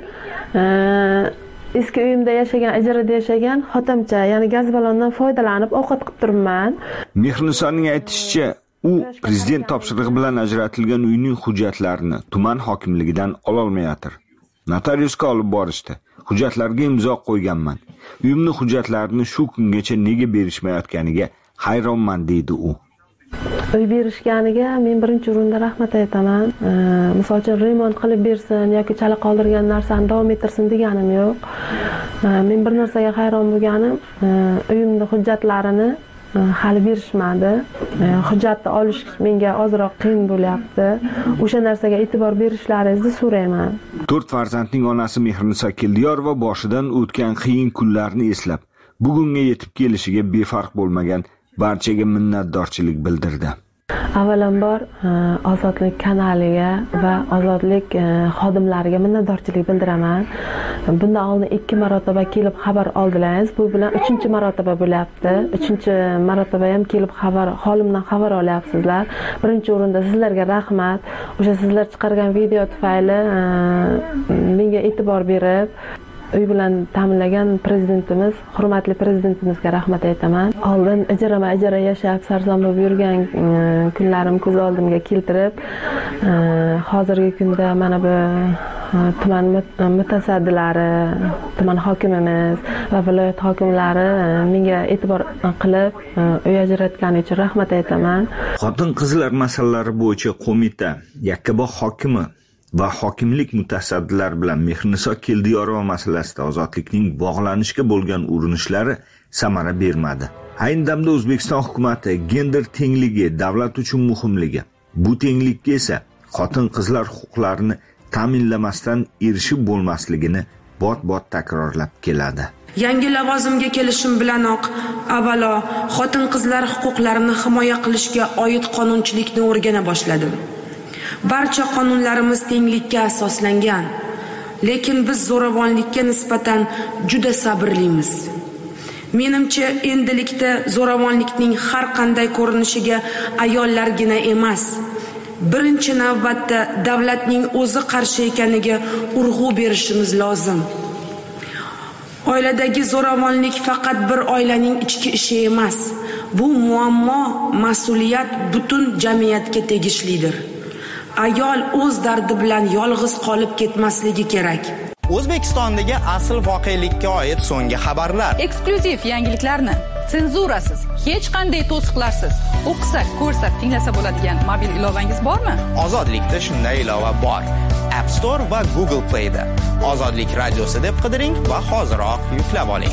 eski uyimda yashagan, ijarada yashagan xotimcha, ya'ni gaz balondan foydalanib ovqat qilib turibman. Mehrinisoning aytishicha, u prezident topshirig'i bilan ajratilgan uyning hujjatlarini tuman hokimligidan ololmayotir. Notariusga olib borishdi. Hujjatlarga imzo qo'yganman. Uyimning hujjatlarini shu kungacha nega berishmayotganiga hayronman deydi u. Uy berishganiga men birinchi o'rinda rahmat aytaman. Misol uchun remont qilib bersin yoki chala qoldirgan narsani davom ettirsin deganim yo'q. Men bir narsaga hayron bo'lganim, uyimning hujjatlarini hali berishmadi. Hujjatni olish menga ozroq qiyin bo'lyapti. O'sha narsaga e'tibor berishlaringizni so'rayman. 4 farzandning onasi Mehriniso Keldiyorova boshidan o'tgan qiyin kunlarni eslab, bugunga yetib kelishiga befarq bo'lmagan barchaga minnatdorchilik bildirdi. Avvalambor Ozodlik kanaliga va Ozodlik xodimlariga minnatdorchilik bildiraman. Bundan oldin 2 marotaba kelib xabar oldilaringiz. Bu bilan 3-marotaba bo'lyapti. 3-marotaba ham kelib holimdan xabar olyapsizlar. Birinchi o'rinda sizlarga rahmat. O'sha sizlar chiqargan video tufayli menga e'tibor berib uy bilan ta'minlagan prezidentimiz, hurmatli prezidentimizga rahmat aytaman. Oldin ijara yashab, sarson bo'lib yurgan kunlarim ko'z oldimga keltirib, hozirgi kunda mana bu tuman mutasaddilari, tuman hokimimiz va viloyat hokimlari menga e'tibor qilib, uy ajratgani uchun rahmat aytaman. Xotin-qizlar masalalari bo'yicha qo'mita Yakkabog' hokimi va hokimlik mutasaddilari bilan Mehriniso Keldiyorova masalasida Ozodlikning bog'lanishga bo'lgan urinishlari samara bermadi. Ayni damda O'zbekiston hukumatı gender tengligi davlat uchun muhimligi, bu tenglikka esa xotin-qizlar huquqlarini ta'minlamasdan erishib bo'lmasligini bot-bot takrorlab keladi. Yangi lavozimga kelishim bilanoq avvalo xotin-qizlar huquqlarini himoya qilishga oid qonunchilikni o'rgana boshladim. Barcha qonunlarimiz tenglikka asoslangan, lekin biz zo'ravonlikka nisbatan juda sabrlimiz. Menimcha, endilikda zo'ravonlikning har qanday ko'rinishiga ayollargina emas, birinchi navbatda davlatning o'zi qarshi ekaniga urg'u berishimiz lozim. Oiladagi zo'ravonlik faqat bir oilaning ichki ishi emas. Bu muammo, mas'uliyat butun jamiyatga tegishlidir. Ayol o'z dardi bilan yolg'iz qolib ketmasligi kerak. O'zbekistondagi asl voqelikka oid so'nggi xabarlar. Eksklyuziv yangiliklarni senzurasiz, hech qanday to'siqlarsiz o'qisak, ko'rsak, tinglasa bo'ladigan mobil ilovangiz bormi? Ozodlikda shunday ilova bor. App Store va Google Play da. Ozodlik radiosi deb qidiring va hoziroq yuklab oling.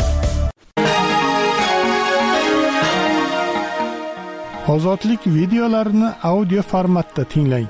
Ozodlik videolarini audio formatda tinglang.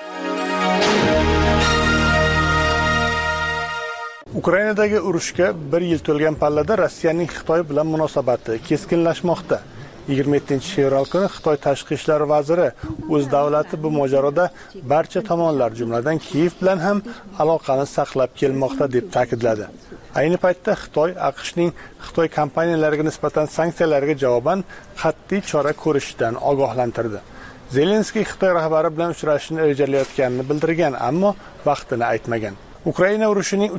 Ukrainadagi urushga 1 yil to'lgan pallada Rossiyaning Xitoy bilan munosabati keskinlashmoqda. 27-fevral kuni Xitoy tashqi ishlar vaziri o'z davlati bu mojaroda barcha tomonlar, jumladan Kiyev bilan ham aloqani saqlab kelmoqda deb ta'kidladi. Ayni paytda Xitoy AQShning Xitoy kompaniyalariga nisbatan sanksiyalarga javoban qat'iy chora ko'rishidan ogohlantirdi. Zelenskiy Xitoy rahbari bilan uchrashishni rejalayotganini bildirgan, ammo vaqtini aytmagan. Ukraina urushining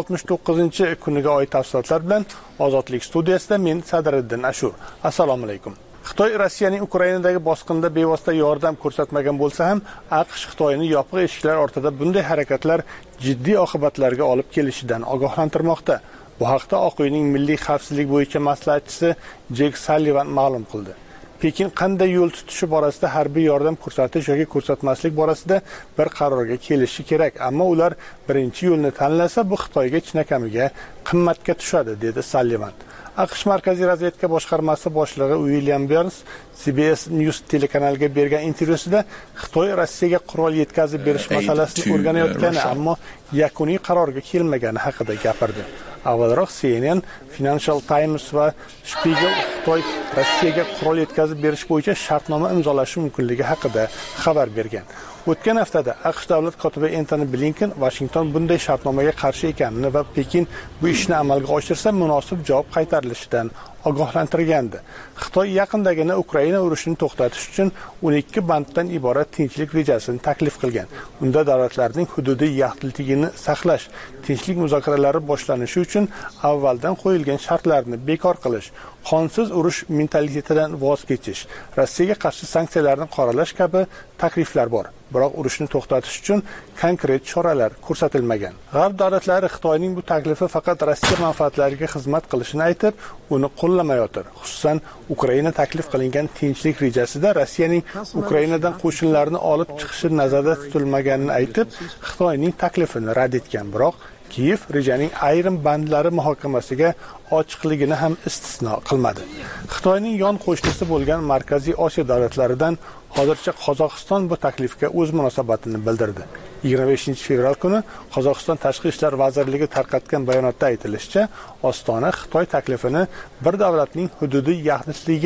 369-kuniga oid tafsilotlar bilan Ozodlik studiyasida men Sadriddin Ashur. Assalomu alaykum. Xitoy Rossiyaning Ukrainadagi bosqinda bevosita yordam ko'rsatmagan bo'lsa ham, AQSh Xitoyni yopiq eshiklar ortida bunday harakatlar jiddiy oqibatlarga olib kelishidan ogohlantirmoqda. Bu haqda Oq uyning milliy xavfsizlik bo'yicha maslahatchisi Jek Sallivan ma'lum qildi. Pekin qanday yo'l tutishi borasida harbiy yordam ko'rsatish yoki ko'rsatmaslik borasida bir qarorga kelishi kerak, ammo ular birinchi yo'lni tanlasa, bu Xitoyga chinakamiga qimmatga tushadi, dedi Sallivan. AQSh Markaziy razvedka boshqarmasi boshlig'i William Burns CBS News telekanaliga bergan intervyusida Xitoy Rossiyaga qurol yetkazib berish masalasini o'rganayotgani, ammo yakuniy qarorga kelmagani haqida gapirdi. Avvalroq CNN, Financial Times va Spiegel Xitoy Rossiyaga qurol yetkazib berish bo'yicha shartnoma imzolashi mumkinligi haqida xabar bergan. O'tgan haftada AQSh davlat kotibi Antony Blinken Washington bunday shartnomaga qarshi ekanini va Pekin bu ishni amalga oshirsa munosib javob qaytarilishidan ogohlantirgandi. Xitoy yaqindagina Ukraina urushini to'xtatish uchun 12 banddan iborat tinchlik rejasini taklif qilgan. Unda davlatlarning hududiy yaxlitligini saqlash, tinchlik muzokaralari boshlanishi uchun avvaldan qo'yilgan shartlarni bekor qilish, qonsiz urush mentalitetidan voz kechish, Rossiyaga qarshi sanksiyalarni qoralash kabi takliflar bor. Biroq urushni to'xtatish uchun konkret choralar ko'rsatilmagan. G'arb davlatlari Xitoyning bu taklifi faqat Rossiya manfaatlariga xizmat qilishini aytib, uni qo'llamayotir. Xususan, Ukraina taklif qilingan tinchlik rejasida Rossiyaning Ukrainadan qo'shinlarni olib chiqishi nazarda tutilmaganini aytib, Xitoyning taklifini rad etgan. Biroq Kiyev rejaning ayrim bandlari muhokamasiga ochiqligini ham istisno qilmadi. Xitoyning yon qo'shnisi bo'lgan Markaziy Osiyo davlatlaridan hozircha Qozog'iston bu taklifga o'z munosabatini bildirdi. 25-fevral kuni Qozog'iston Tashqi ishlar vazirligi tarqatgan bayonotda aytilishicha, Ostona Xitoy taklifini bir davlatning hududiy yaxlitligi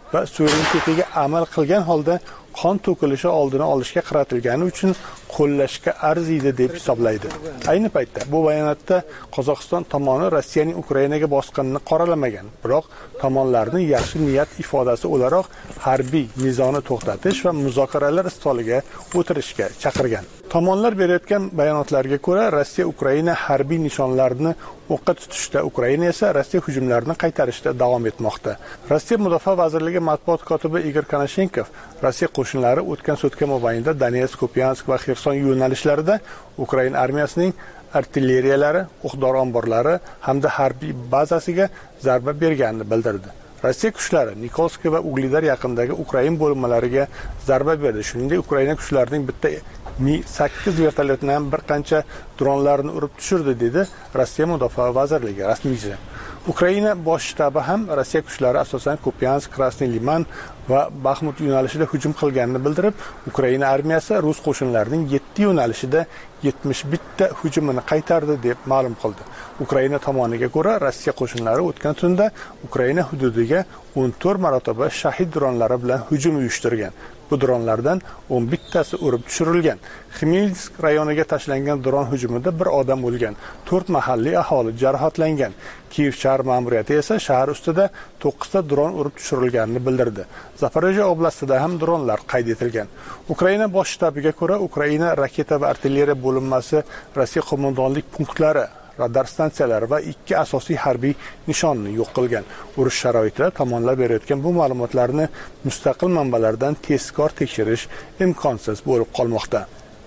va suverenitetiga amal qilgan holda qon to'kilishi oldini olishga qaratilgani uchun qo'llashga arziydi deb hisoblaydi. Ayni paytda bu bayonotda Qozog'iston tomoni Rossiyaning Ukrainaga bosqinini qoralamagan, biroq tomonlarning yaxshi niyat ifodasi o'laroq harbiy nizoni to'xtatish va muzokaralar stoliga o'tirishga chaqirgan. Tomonlar berayotgan bayonotlarga ko'ra, Rossiya Ukraina harbiy nishonlarini o'qqa tutishda, Ukraina esa Rossiya hujumlarini qaytarishda davom etmoqda. Rossiya Mudofaa vazirligi matbuot kotibi Igor Konashenkov Rossiya qo'shinlari o'tgan sutka mobaynida Donetsk, Kupiansk va Xerson yo'nalishlarida Ukraina armiyasining artilleriyalari, o'q-dor omborlari hamda harbiy bazasiga zarba berganini bildirdi. Rossiya kuchlari Nikolskiy va Ugledar yaqinidagi Ukraina bo'linmalariga zarba berdi. Shuningdek, Ukraina kuchlarining bitta Mi-8 vertolyotini ham bir qancha dronlarni urib tushirdi, dedi Rossiya Mudofaa vazirligi rasmiysi. Ukraina bosh shtabi ham Rossiya kuchlari asosan Kupiansk, Krasniy Liman va Baxmut yo'nalishida hujum qilganini bildirib, Ukraina armiyasi rus qo'shinlarining 7 yo'nalishida 71 ta hujumini qaytardi deb ma'lum qildi. Ukraina tomoniga ko'ra, Rossiya qo'shinlari o'tgan tunda Ukraina hududiga 14 marotaba shahid dronlari bilan hujum uyushtirgan. Bu dronlardan 11 tasi urib tushirilgan. Xmelnytsk rayoniga tashlangan dron hujumida bir odam o'lgan, 4 mahalliy aholi jarohatlangan. Kiyev shahar ma'muriyati esa shahar ustida 9 ta dron urib tushirilganini bildirdi. Zaporojye oblastida ham dronlar qayd etilgan. Ukraina bosh shtabiga ko'ra, Ukraina raketa va artilleriya bo'linmasi Rossiya qo'mondonlik punktlari, radar stansiyalari va 2 asosiy harbiy nishonni yo'q qilgan. Urush sharoitida tomonlar berayotgan bu ma'lumotlarni mustaqil manbalardan tezkor tekshirish imkonsiz bo'lib qolmoqda.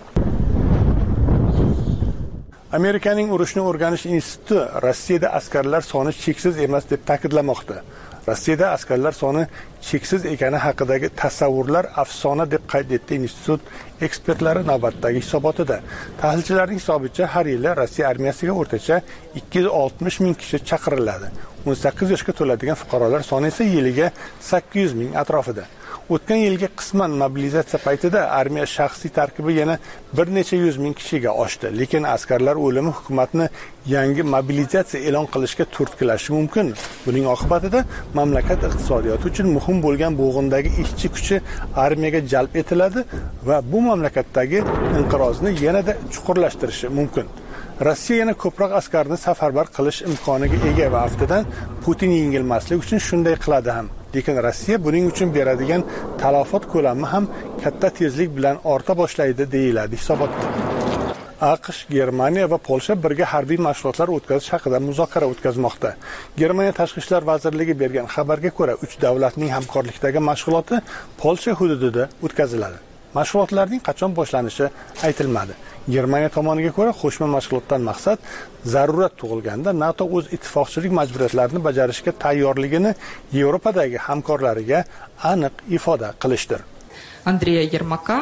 Amerikaning urushni o'rganish instituti Rossiyada askarlar soni cheksiz emas deb ta'kidlamoqda. Rossiyada askarlar soni cheksiz ekani haqidagi tasavvurlar afsona deb qayd etdi institut ekspertlari navbatdagi hisobotida. Tahlilchilarning hisobicha har yili Rossiya armiyasiga o'rtacha 260 ming kishi chaqiriladi. 18 yoshga to'ladigan fuqarolar soni esa yiliga 800 ming atrofida. O'tgan yilgi qisman mobilizatsiya paytida armiya shaxsiy tarkibi yana bir necha yuz ming kishiga oshdi, lekin askarlar o'limi hukumatni yangi mobilizatsiya e'lon qilishga turtkilashi mumkin. Buning oqibatida mamlakat iqtisodiyoti uchun muhim bo'lgan bo'g'indagi ishchi kuchi armiyaga jalb etiladi va bu mamlakatdagi inqirozni yanada chuqurlashtirishi mumkin. Rossiya yana ko'proq askarni safarbar qilish imkoniga ega va aftidan Putin yengilmaslik uchun shunday qiladi ham. Lekin Rossiya buning uchun beradigan talafot ko'lami ham katta tezlik bilan orta boshlaydi, deyiladi hisobotda. AQSh, Germaniya va Polsha birga harbiy mashg'ulotlar o'tkazish haqida muzokara o'tkazmoqda. Germaniya Tashqi ishlar vazirligi bergan xabarga ko'ra, 3 davlatning hamkorlikdagi mashg'uloti Polsha hududida o'tkaziladi. Mashg'ulotlarning qachon boshlanishi aytilmadi. Germaniya tomoniga ko'ra, qo'shma mashg'ulotdan maqsad zarurat tug'ilganda NATO o'z ittifoqchilik majburiyatlarini bajarishga tayyorligini Yevropadagi hamkorlariga aniq ifoda qilishdir. Andriy Yermaka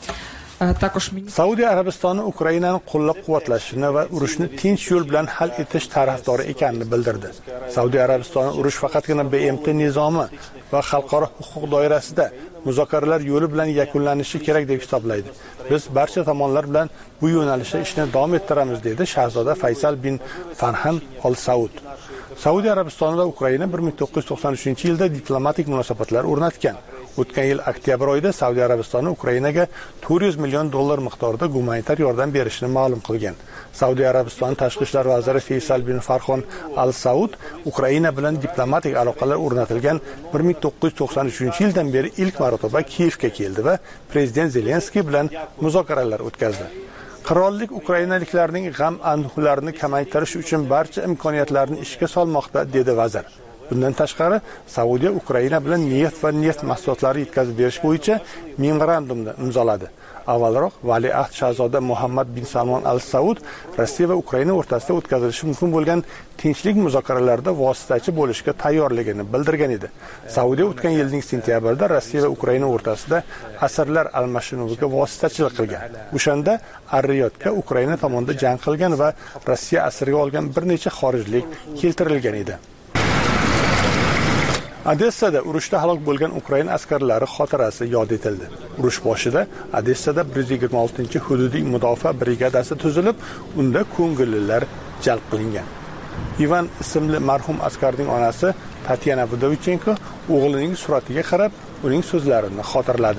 Saudiya Arabistoni Ukrainani qo'llab-quvvatlashini va urushni tinch yo'l bilan hal etish tarafdori ekanini bildirdi. Saudiya Arabistoni urush faqatgina BMT nizomi va xalqaro huquq doirasida muzokaralar yo'li bilan yakunlanishi kerak deb hisoblaydi. Biz barcha tomonlar bilan bu yo'nalishda ishni davom ettiramiz, dedi shahzoda Faysal bin Farhan Al Saud. Saudiya Arabistoni va Ukraina 1993-yilda diplomatik munosabatlar o'rnatgan. O'tgan yil oktyabr oyida Saudiya Arabistoni Ukrainaga $400 million miqdorida gumanitar yordam berishini ma'lum qilgan. Saudiya Arabistoni tashqi ishlar vaziri Faysal bin Farxon Al Saud Ukraina bilan diplomatik aloqalar o'rnatilgan 1993-yildan beri ilk marotaba Kiyevga keldi va prezident Zelenskiy bilan muzokaralar o'tkazdi. Qirollik ukrainaliklarning g'am-anduhlarini kamaytirish uchun barcha imkoniyatlarni ishga solmoqda, dedi vazir. Bundan tashqari, Saudiya Ukraina bilan neft va neft mahsulotlari yetkazib berish bo'yicha memorandumni imzoladi. Avvalroq valiahd shahzoda Muhammad bin Salmon Al Saud Rossiya va Ukraina o'rtasida o'tkazilishi mumkin bo'lgan tinchlik muzokaralarida vositachi bo'lishga tayyorligini bildirgan edi. Saudiya o'tgan yilning sentyabrida Rossiya va Ukraina o'rtasida asirlar almashinuviga vositachilik qilgan. O'shanda Ar-Riyodga Ukraina tomonidan jang qilgan va Rossiya asirga olgan bir necha xorijlik keltirilgan edi. Odessada urushda halok bo'lgan Ukraina askarlari xotirasi yod etildi. Urush boshida Odessada 126-hududiy mudofaa brigadasi tuzilib, unda ko'ngillilar jalb qilingan. Ivan ismli marhum askarning onasi Tatyana Vdovichenko o'g'lining suratiga qarab, uning so'zlarini xotirladi.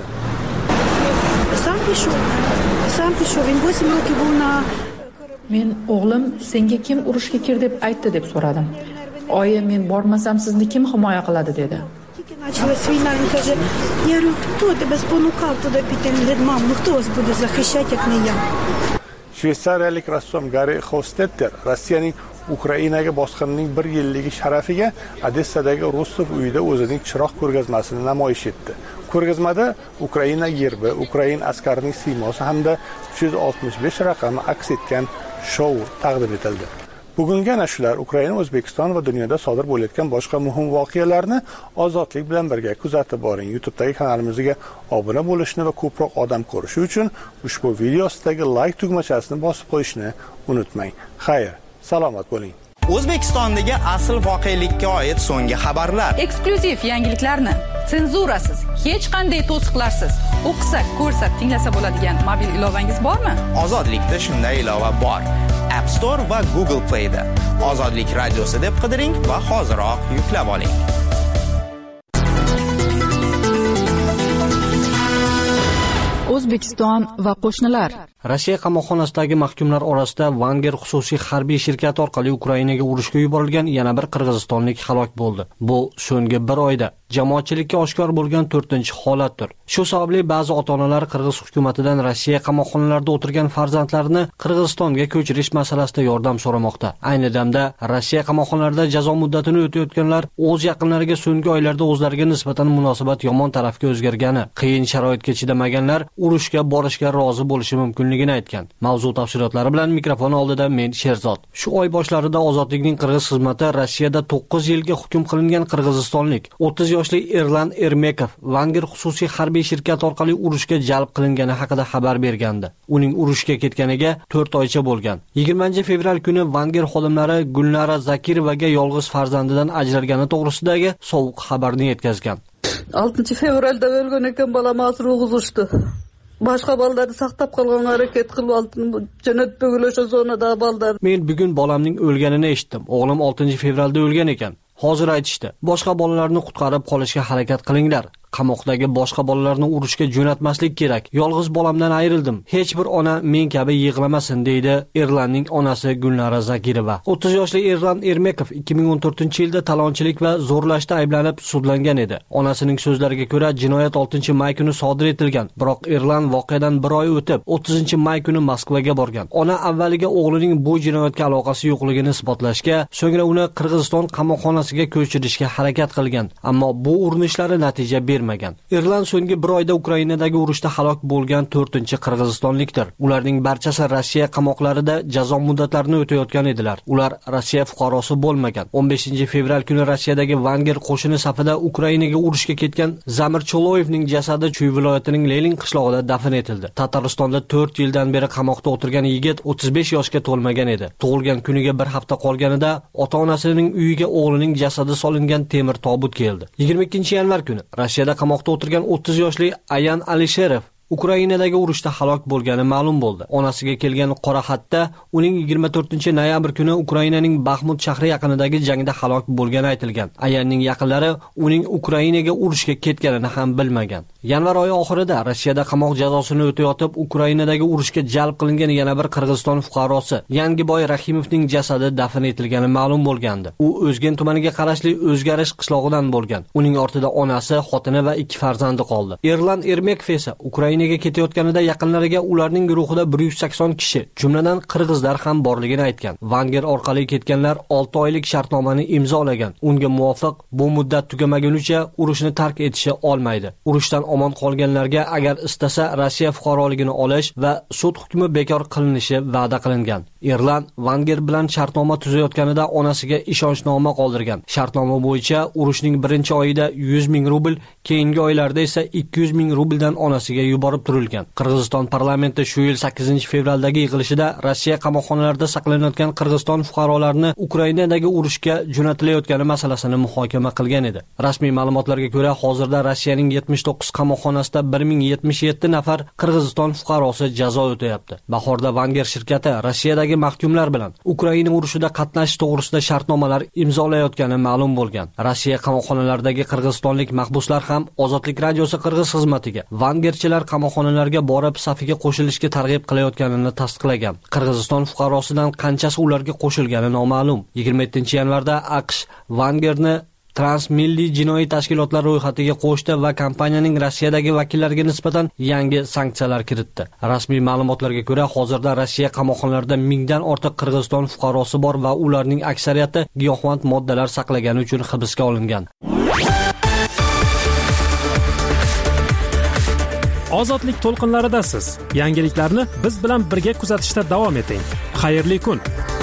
Men o'g'lim senga kim urushga kir deb aytdi deb so'radim. Oyi, men bormasam sizni kim himoya qiladi dedi. Началась война, он каже, я говорю, кто тебя спонукал туда пойти? Он говорит, мам, ну кто вас будет защищать, как не я? Shveysariyalik rassom Gary Hofstetter Rossiyaning Ukrainaga bosqinining 1 yilligi sharafiga Odessadagi Rostov uyida o'zining chiroq ko'rgazmasini namoyish etdi. Ko'rgazmada Ukraina gerbi, Ukrain askarining siymosi hamda 365 raqami aks etgan shou taqdim etildi. Bugungi ana shular Ukraina, O'zbekiston va dunyoda sodir bo'layotgan boshqa muhim voqealarni ozodlik bilan birga kuzatib boring. YouTube'dagi kanalimizga obuna bo'lishni va ko'proq odam ko'rishi uchun ushbu video ostidagi like tugmachasini bosib qo'yishni unutmang. Xayr, salomat bo'ling. O'zbekistondagi asl voqelikka oid so'nggi xabarlar. Eksklyuziv yangiliklarni senzurasiz, hech qanday to'siqlarsiz o'qisa, ko'rsa, tinglasa bo'ladigan mobil ilovangiz bormi? Ozodlikda shunday ilova bor. App Store va Google Play'da Ozodlik radiosi deb qidiring va hoziroq yuklab oling. O'zbekiston va qo'shnilar. Rossiya qamoqxonasidagi mahkumlar orasida Vanger xususiy harbiy shirkati orqali Ukrainaga urushga yuborilgan yana bir qirg'izistonlik halok bo'ldi. Bu so'nggi bir oyda jamoatchilikka oshkor bo'lgan 4-holatdir. Shu sababli ba'zi ota-onalar qirg'iz hukumatidan Rossiya qamoqxonalarida o'tirgan farzandlarini Qirg'izistonga ko'chirish masalasida yordam so'ramoqda. Ayni damda Rossiya qamoqxonalarida jazo muddatini o'tayotganlar o'z yaqinlariga so'nggi oylarda o'zlariga nisbatan munosabat yomon tarafga o'zgargani, qiyin sharoitga chidamaganlar urushga borishga rozi bo'lishi mumkinligini aytgan. Mavzu tafsilotlari bilan mikrofon oldida men Sherzod. Shu oy boshlarida Ozodlikning qirg'iz xizmati Rossiyada 9 yilga hukm qilingan qirg'izistonlik 30 yoshli Erlan Ermekov Vanger xususiy harbiy shirkati orqali urushga jalb qilingani haqida xabar bergandi. Uning urushga ketganiga 4 oycha bo'lgan. 20-fevral kuni Vanger xodimlari Gulnara Zakirovaga yolg'iz farzandidan ajralgani to'g'risidagi sovuq xabarni yetkazgan. 6-fevralda o'lgan ekan, bolam hozir o'g'izishdi. Boshqa bolalarni saqlab qolgan harakat qilib oldim. Jannat bo'g'ilosha zonada bolalar. Men bugun bolamning o'lganini eshitdim. O'g'lim 6-fevralda o'lgan ekan. Hozir aytishdi. Boshqa bolalarni qutqarib qolishga harakat qilinglar. Qamoqdagi boshqa bolalarni urushga jo'natmaslik kerak. Yolg'iz bolamdan ayrildim. Hech bir ona men kabi yig'lamasin, deydi Erlanning onasi Gulnara Zakirova. 30 yoshli Erlan Ermekov 2014-yilda talonchilik va zo'rlashda ayblanib sudlangan edi. Onasining so'zlariga ko'ra, jinoyat 6-may kuni sodir etilgan. Biroq Erlan voqeadan 1 oy o'tib, 30-may kuni Moskvaga borgan. Ona avvaliga o'g'lining bu jinoyatga aloqasi yo'qligini isbotlashga, so'ngra uni Qirg'iziston qamoqxonasiga ko'chirishga harakat qilgan. Ammo bu urinishlari natija bermagan. Erlan so'nggi 1 oyda Ukrainadagi urushda halok bo'lgan 4-qirg'izistonlikdir. Ularning barchasi Rossiya qamoqlarida jazo muddatlarini o'tayotgan edilar. Ular Rossiya fuqarosi bo'lmagan. 15-fevral kuni Rossiyadagi Vanger qo'shini safida Ukrainaga urushga ketgan Zamir Choloyevning jasadi Chuy viloyatining Lenin qishlog'ida dafn etildi. Tataristonda 4 yildan beri qamoqda o'tirgan yigit 35 yoshga to'lmagan edi. Tug'ilgan kuniga 1 hafta qolganida ota-onasining uyiga o'g'lining jasadi solingan temir tobut keldi. 22-yanvar kuni Rossiyada qamoqda o'tirgan 30 yoshli Ayan Alisherov Ukrainadagi urushda halok bo'lgani ma'lum bo'ldi. Onasiga kelgan qora xatda uning 24-noyabr kuni Ukrainaning Baxmut shahri yaqinidagi jangda halok bo'lgani aytilgan. Ayanning yaqinlari uning Ukrainaga urushga ketganini ham bilmagan. Yanvar oyi oxirida Rossiyada qamoq jazosini o'tayotib Ukrainadagi urushga jalb qilingan yana bir Qirg'iziston fuqarosi Yangiboy Rahimovning jasadi dafn etilgani ma'lum bo'lgandi. U O'zgen tumaniga qarashli O'zgarish qishlog'idan bo'lgan. Uning ortida onasi, xotini va 2 farzandi qoldi. Erlan Ermekov esa Ukrainaga ketayotganida yaqinlariga ularning guruhida 180 kishi, jumladan qirg'izlar ham borligini aytgan. Vanger orqali ketganlar 6 oylik shartnomani imzolagan. Unga muvofiq bu muddat tugamagunicha urushni tark etishi olmaydi. Urushdan omon qolganlarga agar istasa Rossiya fuqaroligini olish va sud hukmi bekor qilinishi va'da qilingan. Erlan Vanger bilan shartnoma tuzayotganida onasiga ishonchnoma qoldirgan. Shartnoma bo'yicha urushning 1-oyida 100 ming rubl, keyingi oylarda esa 200 ming rubldan onasiga yuborib turilgan. Qirg'iziston parlamenti shu yil 8 fevraldagi yig'ilishida Rossiya qamoqxonalarida saqlanayotgan Qirg'iziston fuqarolarini Ukrainadagi urushga jo'natilayotgani masalasini muhokama qilgan edi. Rasmiy ma'lumotlarga ko'ra, hozirda Rossiyaning 79 qamoqxonasida 1077 nafar Qirg'iziston fuqarosi jazo o'tayapti. Bahorda Vanger shirkati Rossiyadagi mahkumlar bilan Ukraina urushida qatnashish to'g'risida shartnomalar imzolayotgani ma'lum bo'lgan. Rossiya qamoqxonalaridagi qirg'izistonlik mahbuslar ham Ozodlik radiosi Qirg'iz xizmatiga Vangerchilar qamoqxonalarga borib safiga qo'shilishga targ'ib qilayotganini tasdiqlagan. Qirg'iziston fuqarosidan qanchasi ularga qo'shilgani noma'lum. 27-yanvarda AQSh Vangerni transmilliy jinoiy tashkilotlar ro'yxatiga qo'shdi va kompaniyaning Rossiyadagi vakillariga nisbatan yangi sanksiyalar kiritdi. Rasmiy ma'lumotlarga ko'ra, hozirda Rossiya qamoqxonalarida 1000 dan ortiq Qirg'iziston fuqarosi bor va ularning aksariyati giyohvand moddalar saqlagani uchun hibsga olingan. Ozodlik to'lqinlaridasiz. Yangiliklarni biz bilan birga kuzatishda davom eting. Xayrli kun.